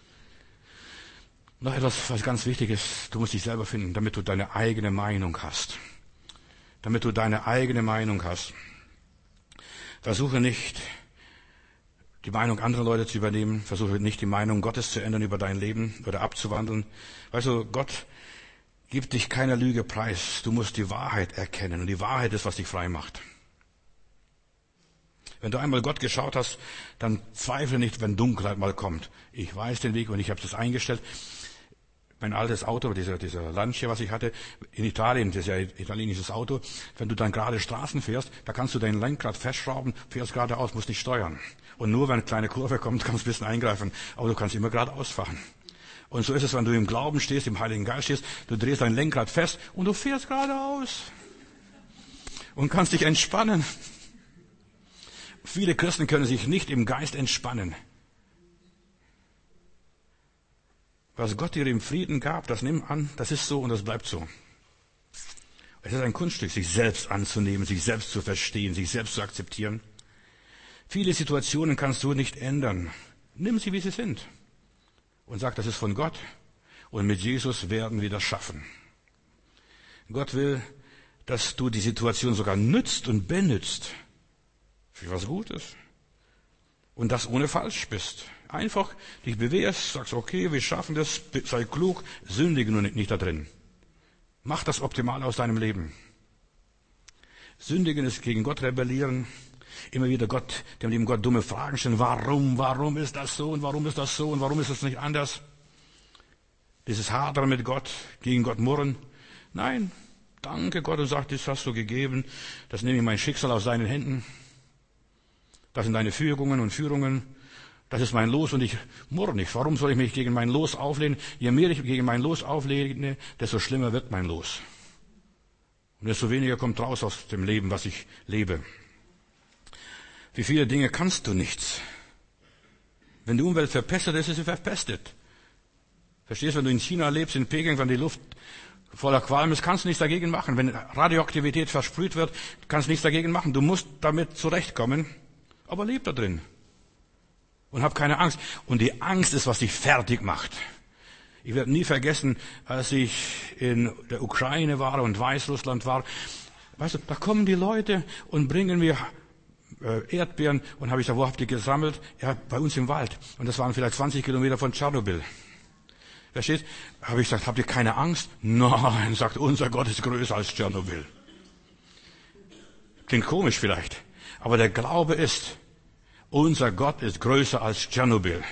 Speaker 1: Noch etwas, was ganz wichtig ist. Du musst dich selber finden, damit du deine eigene Meinung hast. Damit du deine eigene Meinung hast. Versuche nicht, die Meinung anderer Leute zu übernehmen. Versuche nicht, die Meinung Gottes zu ändern über dein Leben oder abzuwandeln. Weißt du, Gott gibt dich keiner Lüge preis. Du musst die Wahrheit erkennen. Und die Wahrheit ist, was dich frei macht. Wenn du einmal Gott geschaut hast, dann zweifle nicht, wenn Dunkelheit mal kommt. Ich weiß den Weg und ich habe das eingestellt. Mein altes Auto, dieser Lancia, was ich hatte, in Italien, das ist ja ein italienisches Auto, wenn du dann gerade Straßen fährst, da kannst du dein Lenkrad festschrauben, fährst geradeaus, musst nicht steuern. Und nur wenn eine kleine Kurve kommt, kannst du ein bisschen eingreifen. Aber du kannst immer geradeaus fahren. Und so ist es, wenn du im Glauben stehst, im Heiligen Geist stehst, du drehst dein Lenkrad fest und du fährst geradeaus. Und kannst dich entspannen. Viele Christen können sich nicht im Geist entspannen. Was Gott dir im Frieden gab, das nimm an, das ist so und das bleibt so. Es ist ein Kunststück, sich selbst anzunehmen, sich selbst zu verstehen, sich selbst zu akzeptieren. Viele Situationen kannst du nicht ändern. Nimm sie, wie sie sind. Und sag, das ist von Gott. Und mit Jesus werden wir das schaffen. Gott will, dass du die Situation sogar nützt und benützt. Für was Gutes. Und das ohne falsch bist. Einfach dich bewährst, sagst, okay, wir schaffen das, sei klug, sündige nur nicht da drin. Mach das Optimale aus deinem Leben. Sündigen ist gegen Gott rebellieren. Immer wieder dem lieben Gott dumme Fragen stellen. Warum ist das so und warum ist das so und warum ist das nicht anders? Dieses Hadern mit Gott, gegen Gott murren. Nein, danke Gott und sag, das hast du gegeben. Das nehme ich mein Schicksal aus deinen Händen. Das sind deine Fügungen und Führungen. Das ist mein Los und ich murre nicht. Warum soll ich mich gegen mein Los auflehnen? Je mehr ich gegen mein Los auflehne, desto schlimmer wird mein Los. Und desto weniger kommt raus aus dem Leben, was ich lebe. Für viele Dinge kannst du nichts. Wenn die Umwelt verpestet ist, ist sie verpestet. Verstehst du, wenn du in China lebst, in Peking, wenn die Luft voller Qualm ist, kannst du nichts dagegen machen. Wenn Radioaktivität versprüht wird, kannst du nichts dagegen machen. Du musst damit zurechtkommen, aber leb da drin. Und hab keine Angst. Und die Angst ist, was dich fertig macht. Ich werde nie vergessen, als ich in der Ukraine war und Weißrussland war. Weißt du, da kommen die Leute und bringen mir Erdbeeren. Und habe ich gesagt, wo habt ihr gesammelt? Ja, bei uns im Wald. Und das waren vielleicht 20 Kilometer von Tschernobyl. Versteht? Habe ich gesagt, habt ihr keine Angst? Nein, sagt, unser Gott ist größer als Tschernobyl. Klingt komisch vielleicht. Aber der Glaube ist, unser Gott ist größer als Tschernobyl.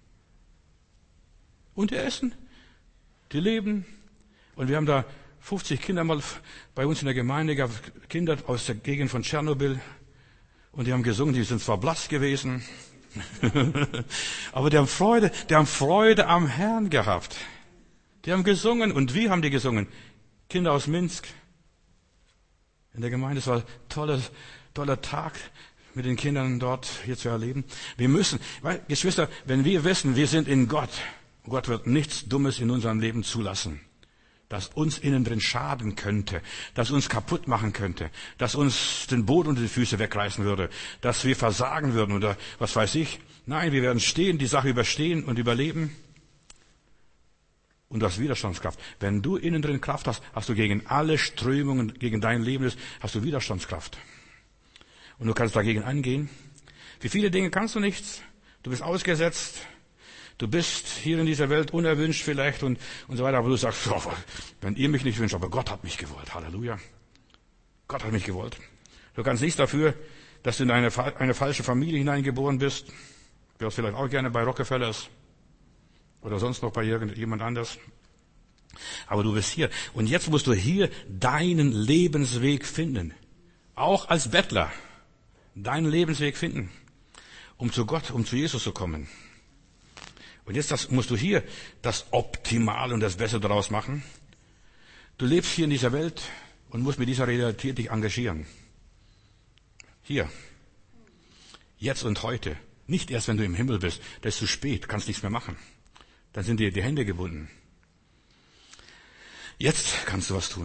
Speaker 1: Und die essen, die leben. Und wir haben da 50 Kinder mal bei uns in der Gemeinde gehabt, Kinder aus der Gegend von Tschernobyl. Und die haben gesungen, die sind zwar blass gewesen, aber die haben Freude am Herrn gehabt. Die haben gesungen. Und wie haben die gesungen? Kinder aus Minsk. In der Gemeinde, es war ein toller Tag, mit den Kindern dort hier zu erleben. Wir müssen, weil, Geschwister, wenn wir wissen, wir sind in Gott, Gott wird nichts Dummes in unserem Leben zulassen, das uns innen drin schaden könnte, das uns kaputt machen könnte, das uns den Boden unter die Füße wegreißen würde, dass wir versagen würden oder was weiß ich. Nein, wir werden stehen, die Sache überstehen und überleben. Und du hast Widerstandskraft. Wenn du innen drin Kraft hast, hast du gegen alle Strömungen, gegen dein Leben, hast du Widerstandskraft. Und du kannst dagegen angehen. Für viele Dinge kannst du nichts. Du bist ausgesetzt. Du bist hier in dieser Welt unerwünscht vielleicht und so weiter. Aber du sagst, oh, wenn ihr mich nicht wünscht, aber Gott hat mich gewollt. Halleluja. Gott hat mich gewollt. Du kannst nichts dafür, dass du in eine falsche Familie hineingeboren bist. Du wärst vielleicht auch gerne bei Rockefellers oder sonst noch bei irgendjemand anders. Aber du bist hier. Und jetzt musst du hier deinen Lebensweg finden. Auch als Bettler. Deinen Lebensweg finden, um zu Gott, um zu Jesus zu kommen. Und jetzt musst du hier das Optimale und das Beste daraus machen. Du lebst hier in dieser Welt und musst mit dieser Realität dich engagieren. Hier. Jetzt und heute. Nicht erst, wenn du im Himmel bist. Das ist zu spät, kannst nichts mehr machen. Dann sind dir die Hände gebunden. Jetzt kannst du was tun.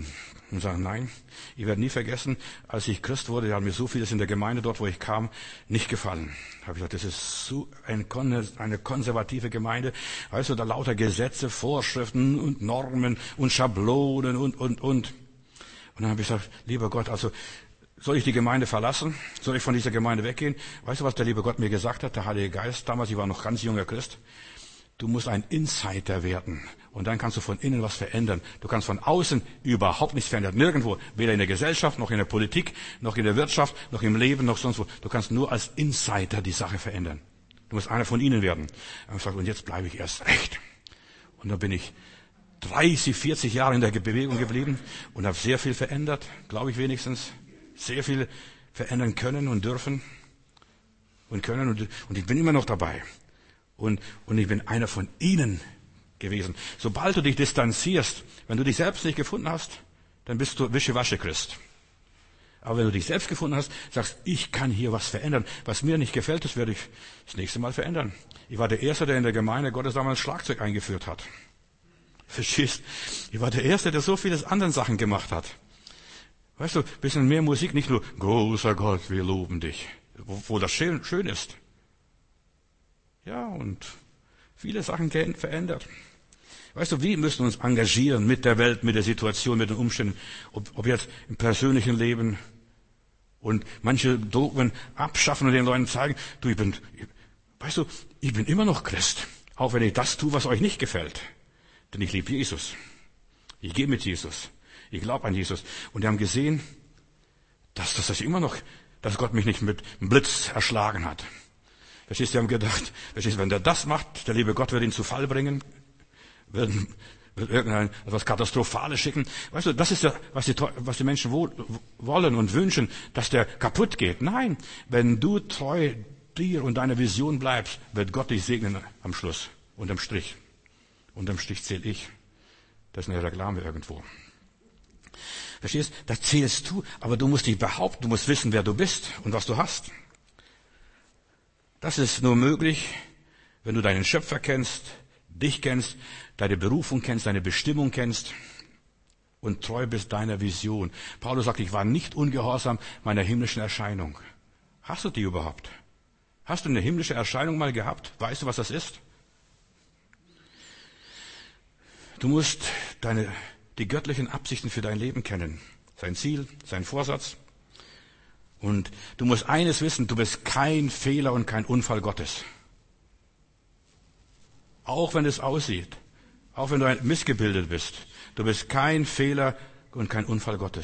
Speaker 1: Und sagen, nein, ich werde nie vergessen, als ich Christ wurde, hat mir so vieles in der Gemeinde dort, wo ich kam, nicht gefallen. Habe ich gesagt, das ist so eine konservative Gemeinde. Weißt du, da lauter Gesetze, Vorschriften und Normen und Schablonen und. Und dann habe ich gesagt, lieber Gott, also soll ich die Gemeinde verlassen? Soll ich von dieser Gemeinde weggehen? Weißt du, was der liebe Gott mir gesagt hat? Der Heilige Geist, damals, ich war noch ganz junger Christ. Du musst ein Insider werden. Und dann kannst du von innen was verändern. Du kannst von außen überhaupt nichts verändern. Nirgendwo. Weder in der Gesellschaft, noch in der Politik, noch in der Wirtschaft, noch im Leben, noch sonst wo. Du kannst nur als Insider die Sache verändern. Du musst einer von ihnen werden. Und jetzt bleibe ich erst recht. Und dann bin ich 30, 40 Jahre in der Bewegung geblieben und habe sehr viel verändert, glaube ich wenigstens. Sehr viel verändern können und dürfen und können. Und ich bin immer noch dabei. Und ich bin einer von ihnen gewesen. Sobald du dich distanzierst, wenn du dich selbst nicht gefunden hast, dann bist du Wischiwaschi-Christ. Aber wenn du dich selbst gefunden hast, sagst, ich kann hier was verändern. Was mir nicht gefällt, das werde ich das nächste Mal verändern. Ich war der Erste, der in der Gemeinde Gottes damals Schlagzeug eingeführt hat. Verstehst? Ich war der Erste, der so viele andere Sachen gemacht hat. Weißt du, bisschen mehr Musik, nicht nur, großer Gott, wir loben dich. Wo das schön ist. Ja, und viele Sachen verändert. Weißt du, wir müssen uns engagieren mit der Welt, mit der Situation, mit den Umständen. Ob jetzt im persönlichen Leben und manche Dogmen abschaffen und den Leuten zeigen, ich bin immer noch Christ. Auch wenn ich das tue, was euch nicht gefällt. Denn ich liebe Jesus. Ich gehe mit Jesus. Ich glaube an Jesus. Und die haben gesehen, dass Gott mich nicht mit einem Blitz erschlagen hat. Verstehst du, die haben gedacht, wenn der das macht, der liebe Gott wird ihn zu Fall bringen, wird etwas Katastrophales schicken. Weißt du, das ist ja, was die Menschen wollen und wünschen, dass der kaputt geht. Nein, wenn du treu dir und deiner Vision bleibst, wird Gott dich segnen am Schluss, unterm Strich. Unterm Strich zähle ich. Das ist eine Reklame irgendwo. Verstehst? Da zählst du, aber du musst dich behaupten, du musst wissen, wer du bist und was du hast. Das ist nur möglich, wenn du deinen Schöpfer kennst, dich kennst, deine Berufung kennst, deine Bestimmung kennst und treu bist deiner Vision. Paulus sagt, ich war nicht ungehorsam meiner himmlischen Erscheinung. Hast du die überhaupt? Hast du eine himmlische Erscheinung mal gehabt? Weißt du, was das ist? Du musst die göttlichen Absichten für dein Leben kennen. Sein Ziel, sein Vorsatz. Und du musst eines wissen, du bist kein Fehler und kein Unfall Gottes. Auch wenn es aussieht, auch wenn du missgebildet bist, du bist kein Fehler und kein Unfall Gottes.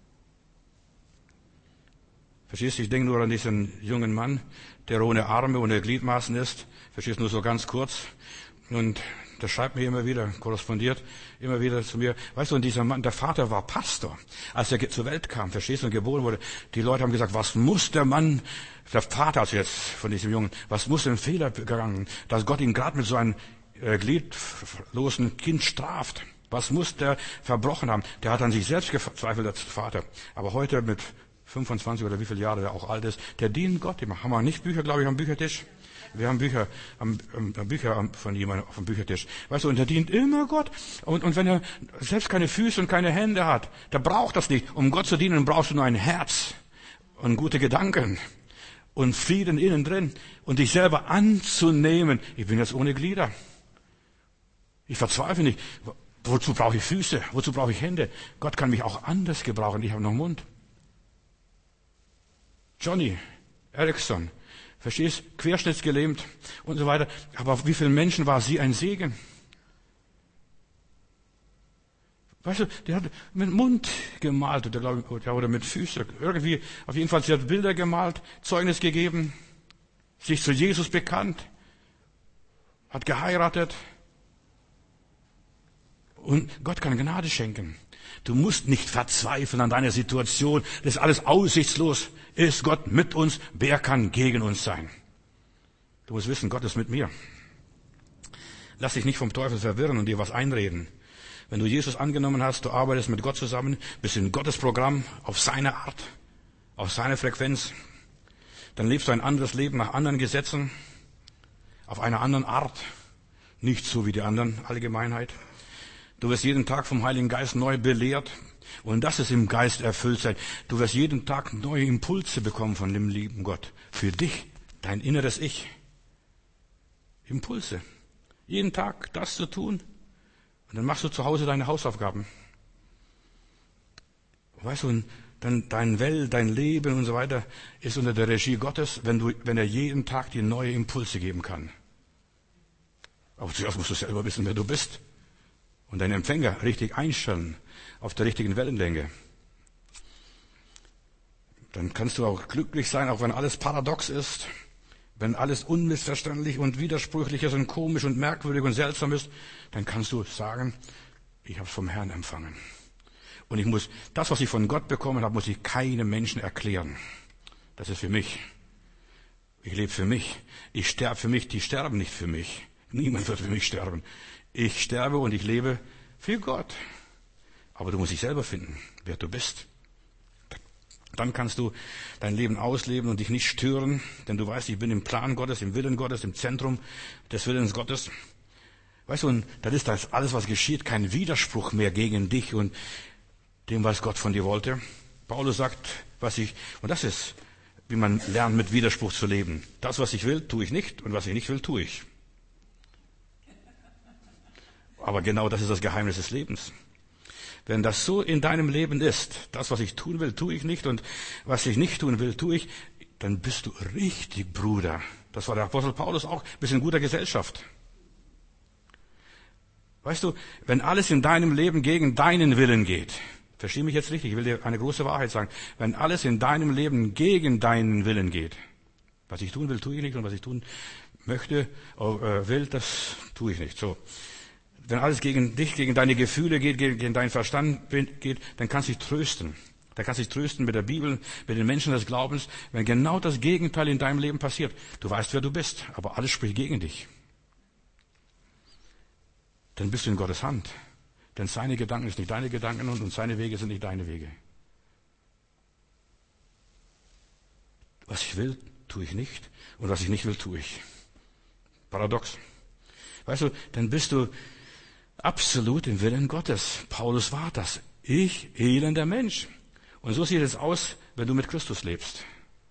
Speaker 1: Verstehst du, ich denke nur an diesen jungen Mann, der ohne Arme, ohne Gliedmaßen ist. Verstehst du, nur so ganz kurz. Und der schreibt mir immer wieder, korrespondiert immer wieder zu mir. Weißt du, und dieser Mann, der Vater war Pastor, als er zur Welt kam, verstehst du, und geboren wurde. Die Leute haben gesagt, was muss der Mann, der Vater also jetzt von diesem Jungen, was muss denn Fehler gegangen, dass Gott ihn gerade mit so einem gliedlosen Kind straft? Was muss der verbrochen haben? Der hat an sich selbst gezweifelt als Vater. Aber heute mit 25 oder wie viele Jahre er auch alt ist, der dient Gott. Haben wir nicht Bücher, glaube ich, am Büchertisch? Wir haben Bücher von jemandem auf dem Büchertisch. Weißt du, und er dient immer Gott. Und wenn er selbst keine Füße und keine Hände hat, der braucht das nicht. Um Gott zu dienen, brauchst du nur ein Herz und gute Gedanken und Frieden innen drin und dich selber anzunehmen. Ich bin jetzt ohne Glieder. Ich verzweifle nicht. Wozu brauche ich Füße? Wozu brauche ich Hände? Gott kann mich auch anders gebrauchen. Ich habe noch einen Mund. Johnny Erickson. Verstehst? Querschnittsgelähmt und so weiter. Aber wie vielen Menschen war sie ein Segen? Weißt du, der hat mit dem Mund gemalt, oder mit Füßen. Irgendwie, auf jeden Fall, sie hat Bilder gemalt, Zeugnis gegeben, sich zu Jesus bekannt, hat geheiratet. Und Gott kann Gnade schenken. Du musst nicht verzweifeln an deiner Situation. Das ist alles aussichtslos. Ist Gott mit uns? Wer kann gegen uns sein? Du musst wissen, Gott ist mit mir. Lass dich nicht vom Teufel verwirren und dir was einreden. Wenn du Jesus angenommen hast, du arbeitest mit Gott zusammen, bist in Gottes Programm, auf seine Art, auf seine Frequenz, dann lebst du ein anderes Leben nach anderen Gesetzen, auf einer anderen Art, nicht so wie die anderen Allgemeinheit. Du wirst jeden Tag vom Heiligen Geist neu belehrt, Und das ist im Geist erfüllt sein. Du wirst jeden Tag neue Impulse bekommen von dem lieben Gott. Für dich, dein inneres Ich. Impulse. Jeden Tag das zu tun. Und dann machst du zu Hause deine Hausaufgaben. Weißt du, und dann dein Leben und so weiter ist unter der Regie Gottes, wenn er jeden Tag dir neue Impulse geben kann. Aber zuerst musst du selber wissen, wer du bist. Und deinen Empfänger richtig einstellen, auf der richtigen Wellenlänge. Dann kannst du auch glücklich sein, auch wenn alles paradox ist, wenn alles unmissverständlich und widersprüchlich ist und komisch und merkwürdig und seltsam ist, dann kannst du sagen, ich habe es vom Herrn empfangen. Und ich muss, das, was ich von Gott bekommen habe, muss ich keinem Menschen erklären. Das ist für mich. Ich lebe für mich. Ich sterbe für mich. Die sterben nicht für mich. Niemand wird für mich sterben. Ich sterbe und ich lebe für Gott. Aber du musst dich selber finden, wer du bist. Dann kannst du dein Leben ausleben und dich nicht stören, denn du weißt, ich bin im Plan Gottes, im Willen Gottes, im Zentrum des Willens Gottes. Weißt du, und dann ist das alles, was geschieht, kein Widerspruch mehr gegen dich und dem, was Gott von dir wollte. Paulus sagt, und das ist, wie man lernt, mit Widerspruch zu leben. Das, was ich will, tue ich nicht, und was ich nicht will, tue ich. Aber genau das ist das Geheimnis des Lebens. Wenn das so in deinem Leben ist, das, was ich tun will, tue ich nicht, und was ich nicht tun will, tue ich, dann bist du richtig Bruder. Das war der Apostel Paulus auch, bist in guter Gesellschaft. Weißt du, wenn alles in deinem Leben gegen deinen Willen geht, versteh mich jetzt richtig, ich will dir eine große Wahrheit sagen, wenn alles in deinem Leben gegen deinen Willen geht, was ich tun will, tue ich nicht, und was ich tun möchte, will, das tue ich nicht. So. Wenn alles gegen dich, gegen deine Gefühle geht, gegen deinen Verstand geht, dann kannst du dich trösten. Dann kannst du dich trösten mit der Bibel, mit den Menschen des Glaubens, wenn genau das Gegenteil in deinem Leben passiert. Du weißt, wer du bist, aber alles spricht gegen dich. Dann bist du in Gottes Hand. Denn seine Gedanken sind nicht deine Gedanken und seine Wege sind nicht deine Wege. Was ich will, tue ich nicht, und was ich nicht will, tue ich. Paradox. Weißt du, dann bist du absolut im Willen Gottes. Paulus war das. Ich, elender Mensch. Und so sieht es aus, wenn du mit Christus lebst.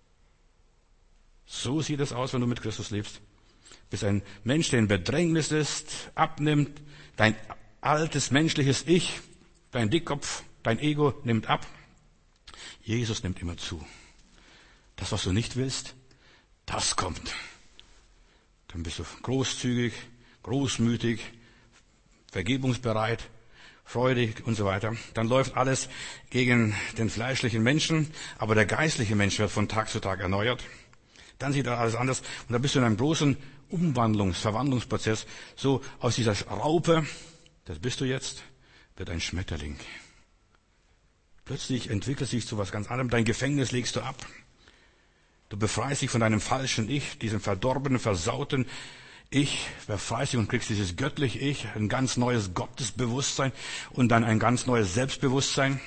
Speaker 1: So sieht es aus, wenn du mit Christus lebst. Du bist ein Mensch, der in Bedrängnis ist, abnimmt. Dein altes menschliches Ich, dein Dickkopf, dein Ego nimmt ab. Jesus nimmt immer zu. Das, was du nicht willst, das kommt. Dann bist du großzügig, großmütig, vergebungsbereit, freudig und so weiter. Dann läuft alles gegen den fleischlichen Menschen, aber der geistliche Mensch wird von Tag zu Tag erneuert. Dann sieht alles anders, und da bist du in einem großen Verwandlungsprozess. So aus dieser Raupe, das bist du jetzt, wird ein Schmetterling. Plötzlich entwickelst du dich zu was ganz anderem. Dein Gefängnis legst du ab. Du befreist dich von deinem falschen Ich, diesem verdorbenen, versauten Ich, befreist dich und kriegst dieses göttliche Ich, ein ganz neues Gottesbewusstsein und dann ein ganz neues Selbstbewusstsein.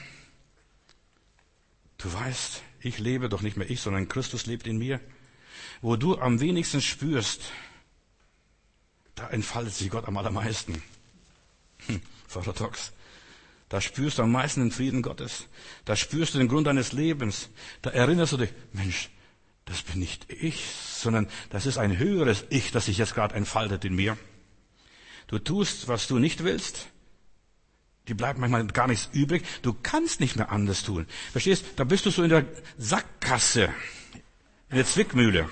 Speaker 1: Du weißt, ich lebe doch nicht mehr ich, sondern Christus lebt in mir. Wo du am wenigsten spürst, da entfaltet sich Gott am allermeisten. Paradox. Da spürst du am meisten den Frieden Gottes. Da spürst du den Grund deines Lebens. Da erinnerst du dich, Mensch, das bin nicht ich, sondern das ist ein höheres Ich, das sich jetzt gerade entfaltet in mir. Du tust, was du nicht willst. Die bleibt manchmal gar nichts übrig. Du kannst nicht mehr anders tun. Verstehst? Da bist du so in der Sackgasse, in der Zwickmühle.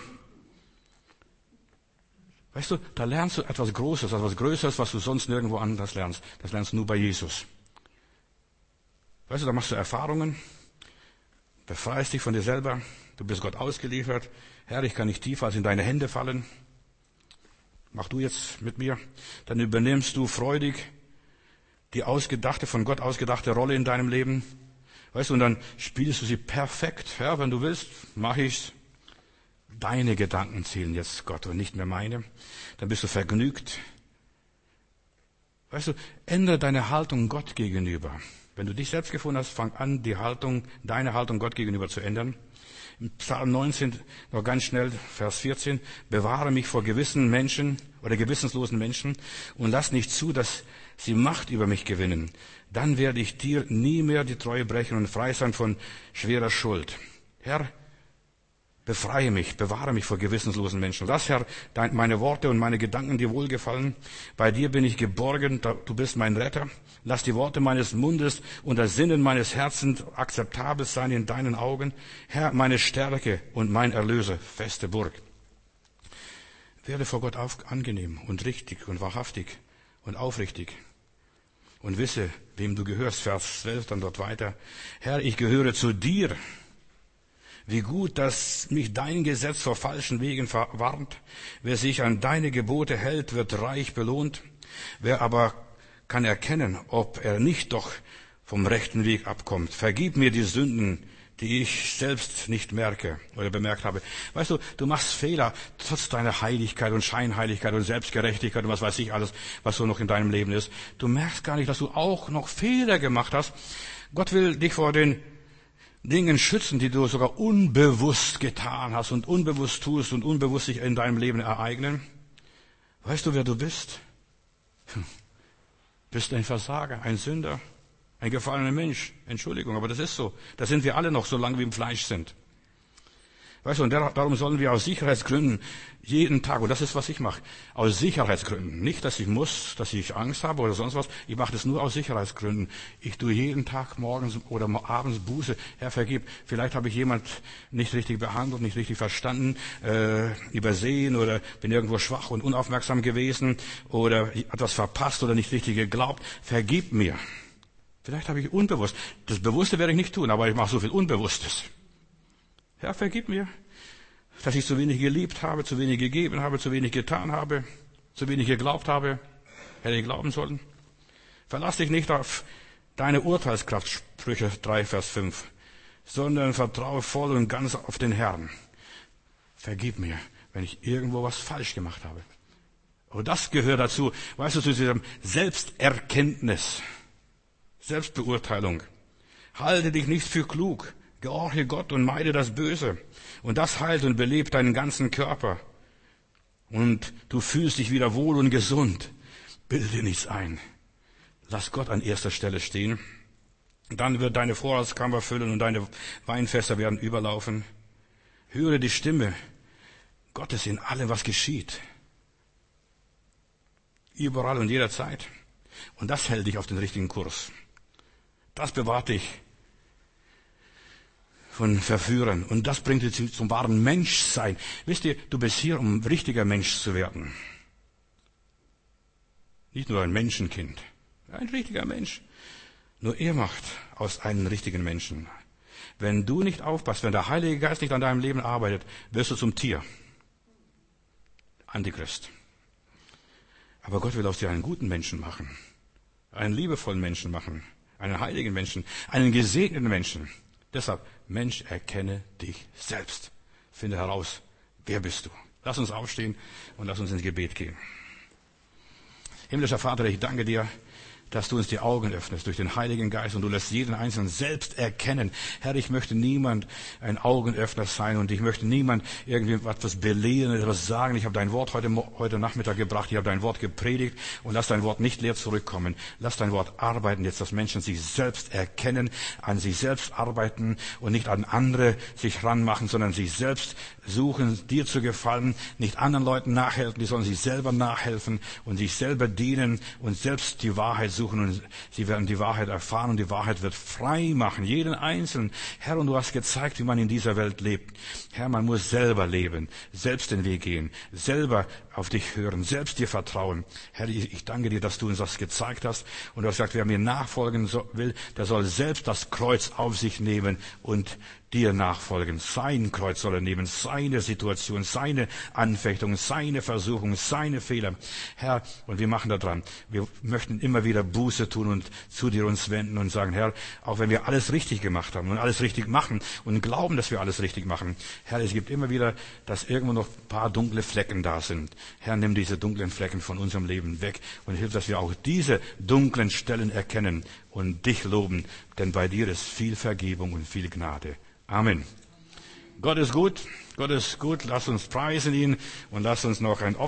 Speaker 1: Weißt du, da lernst du etwas Großes, etwas Größeres, was du sonst nirgendwo anders lernst. Das lernst du nur bei Jesus. Weißt du, da machst du Erfahrungen, befreist dich von dir selber, du bist Gott ausgeliefert. Herr, ich kann nicht tiefer als in deine Hände fallen. Mach du jetzt mit mir. Dann übernimmst du freudig die von Gott ausgedachte Rolle in deinem Leben. Weißt du, und dann spielst du sie perfekt. Ja, wenn du willst, mach ich's. Deine Gedanken zählen jetzt, Gott, und nicht mehr meine. Dann bist du vergnügt. Weißt du, ändere deine Haltung Gott gegenüber. Wenn du dich selbst gefunden hast, fang an, deine Haltung Gott gegenüber zu ändern. Im Psalm 19, noch ganz schnell, Vers 14, bewahre mich vor gewissen Menschen oder gewissenslosen Menschen und lass nicht zu, dass sie Macht über mich gewinnen, dann werde ich dir nie mehr die Treue brechen und frei sein von schwerer Schuld. Herr, befreie mich, bewahre mich vor gewissenslosen Menschen. Lass, Herr, meine Worte und meine Gedanken dir wohlgefallen. Bei dir bin ich geborgen, du bist mein Retter. Lass die Worte meines Mundes und das Sinnen meines Herzens akzeptabel sein in deinen Augen. Herr, meine Stärke und mein Erlöser, feste Burg. Werde vor Gott angenehm und richtig und wahrhaftig und aufrichtig. Und wisse, wem du gehörst. Vers 12 dann dort weiter. Herr, ich gehöre zu dir. Wie gut, dass mich dein Gesetz vor falschen Wegen warnt. Wer sich an deine Gebote hält, wird reich belohnt. Wer aber kann erkennen, ob er nicht doch vom rechten Weg abkommt. Vergib mir die Sünden, die ich selbst nicht merke oder bemerkt habe. Weißt du, du machst Fehler, trotz deiner Heiligkeit und Scheinheiligkeit und Selbstgerechtigkeit und was weiß ich alles, was so noch in deinem Leben ist. Du merkst gar nicht, dass du auch noch Fehler gemacht hast. Gott will dich vor den Dingen schützen, die du sogar unbewusst getan hast und unbewusst tust und unbewusst sich in deinem Leben ereignen. Weißt du, wer du bist? Bist ein Versager, ein Sünder, ein gefallener Mensch. Entschuldigung, aber das ist so. Das sind wir alle noch, solange wir im Fleisch sind. Weißt du, und darum sollen wir aus Sicherheitsgründen jeden Tag, und das ist, was ich mache, aus Sicherheitsgründen, nicht, dass ich muss, dass ich Angst habe oder sonst was, ich mache das nur aus Sicherheitsgründen. Ich tue jeden Tag morgens oder abends Buße, Herr, vergib, vielleicht habe ich jemand nicht richtig behandelt, nicht richtig verstanden, übersehen oder bin irgendwo schwach und unaufmerksam gewesen oder etwas verpasst oder nicht richtig geglaubt, vergib mir. Vielleicht habe ich unbewusst, das Bewusste werde ich nicht tun, aber ich mache so viel Unbewusstes. Herr, vergib mir, dass ich zu wenig geliebt habe, zu wenig gegeben habe, zu wenig getan habe, zu wenig geglaubt habe, hätte ich glauben sollen. Verlass dich nicht auf deine Urteilskraft, Sprüche 3, Vers 5, sondern vertraue voll und ganz auf den Herrn. Vergib mir, wenn ich irgendwo was falsch gemacht habe. Und das gehört dazu, weißt du, zu diesem Selbsterkenntnis, Selbstbeurteilung. Halte dich nicht für klug. Gehorche Gott und meide das Böse. Und das heilt und belebt deinen ganzen Körper. Und du fühlst dich wieder wohl und gesund. Bilde nichts ein. Lass Gott an erster Stelle stehen. Dann wird deine Vorratskammer füllen und deine Weinfässer werden überlaufen. Höre die Stimme Gottes in allem, was geschieht. Überall und jederzeit. Und das hält dich auf den richtigen Kurs. Das bewahrt dich von Verführern. Und das bringt dich zum wahren Menschsein. Wisst ihr, du bist hier, um ein richtiger Mensch zu werden. Nicht nur ein Menschenkind. Ein richtiger Mensch. Nur er macht aus einem richtigen Menschen. Wenn du nicht aufpasst, wenn der Heilige Geist nicht an deinem Leben arbeitet, wirst du zum Tier. Antichrist. Aber Gott will aus dir einen guten Menschen machen. Einen liebevollen Menschen machen. Einen heiligen Menschen. Einen gesegneten Menschen. Deshalb, Mensch, erkenne dich selbst. Finde heraus, wer bist du. Lass uns aufstehen und lass uns ins Gebet gehen. Himmlischer Vater, ich danke dir, dass du uns die Augen öffnest durch den Heiligen Geist und du lässt jeden Einzelnen selbst erkennen. Herr, ich möchte niemand ein Augenöffner sein und ich möchte niemand irgendwie etwas belehren, etwas sagen. Ich habe dein Wort heute Nachmittag gebracht, ich habe dein Wort gepredigt und lass dein Wort nicht leer zurückkommen. Lass dein Wort arbeiten jetzt, dass Menschen sich selbst erkennen, an sich selbst arbeiten und nicht an andere sich ranmachen, sondern sich selbst suchen, dir zu gefallen, nicht anderen Leuten nachhelfen, die sollen sich selber nachhelfen und sich selber dienen und selbst die Wahrheit suchen und sie werden die Wahrheit erfahren und die Wahrheit wird frei machen, jeden Einzelnen. Herr, und du hast gezeigt, wie man in dieser Welt lebt. Herr, man muss selber leben, selbst den Weg gehen, selber auf dich hören, selbst dir vertrauen. Herr, ich danke dir, dass du uns das gezeigt hast und du hast gesagt, wer mir nachfolgen will, der soll selbst das Kreuz auf sich nehmen und dir nachfolgen. Sein Kreuz soll er nehmen, seine Situation, seine Anfechtungen, seine Versuchungen, seine Fehler. Herr, und wir machen da dran. Wir möchten immer wieder Buße tun und zu dir uns wenden und sagen, Herr, auch wenn wir alles richtig gemacht haben und alles richtig machen und glauben, dass wir alles richtig machen, Herr, es gibt immer wieder, dass irgendwo noch ein paar dunkle Flecken da sind. Herr, nimm diese dunklen Flecken von unserem Leben weg und hilf, dass wir auch diese dunklen Stellen erkennen und dich loben, denn bei dir ist viel Vergebung und viel Gnade. Amen. Gott ist gut. Lass uns preisen ihn und lass uns noch ein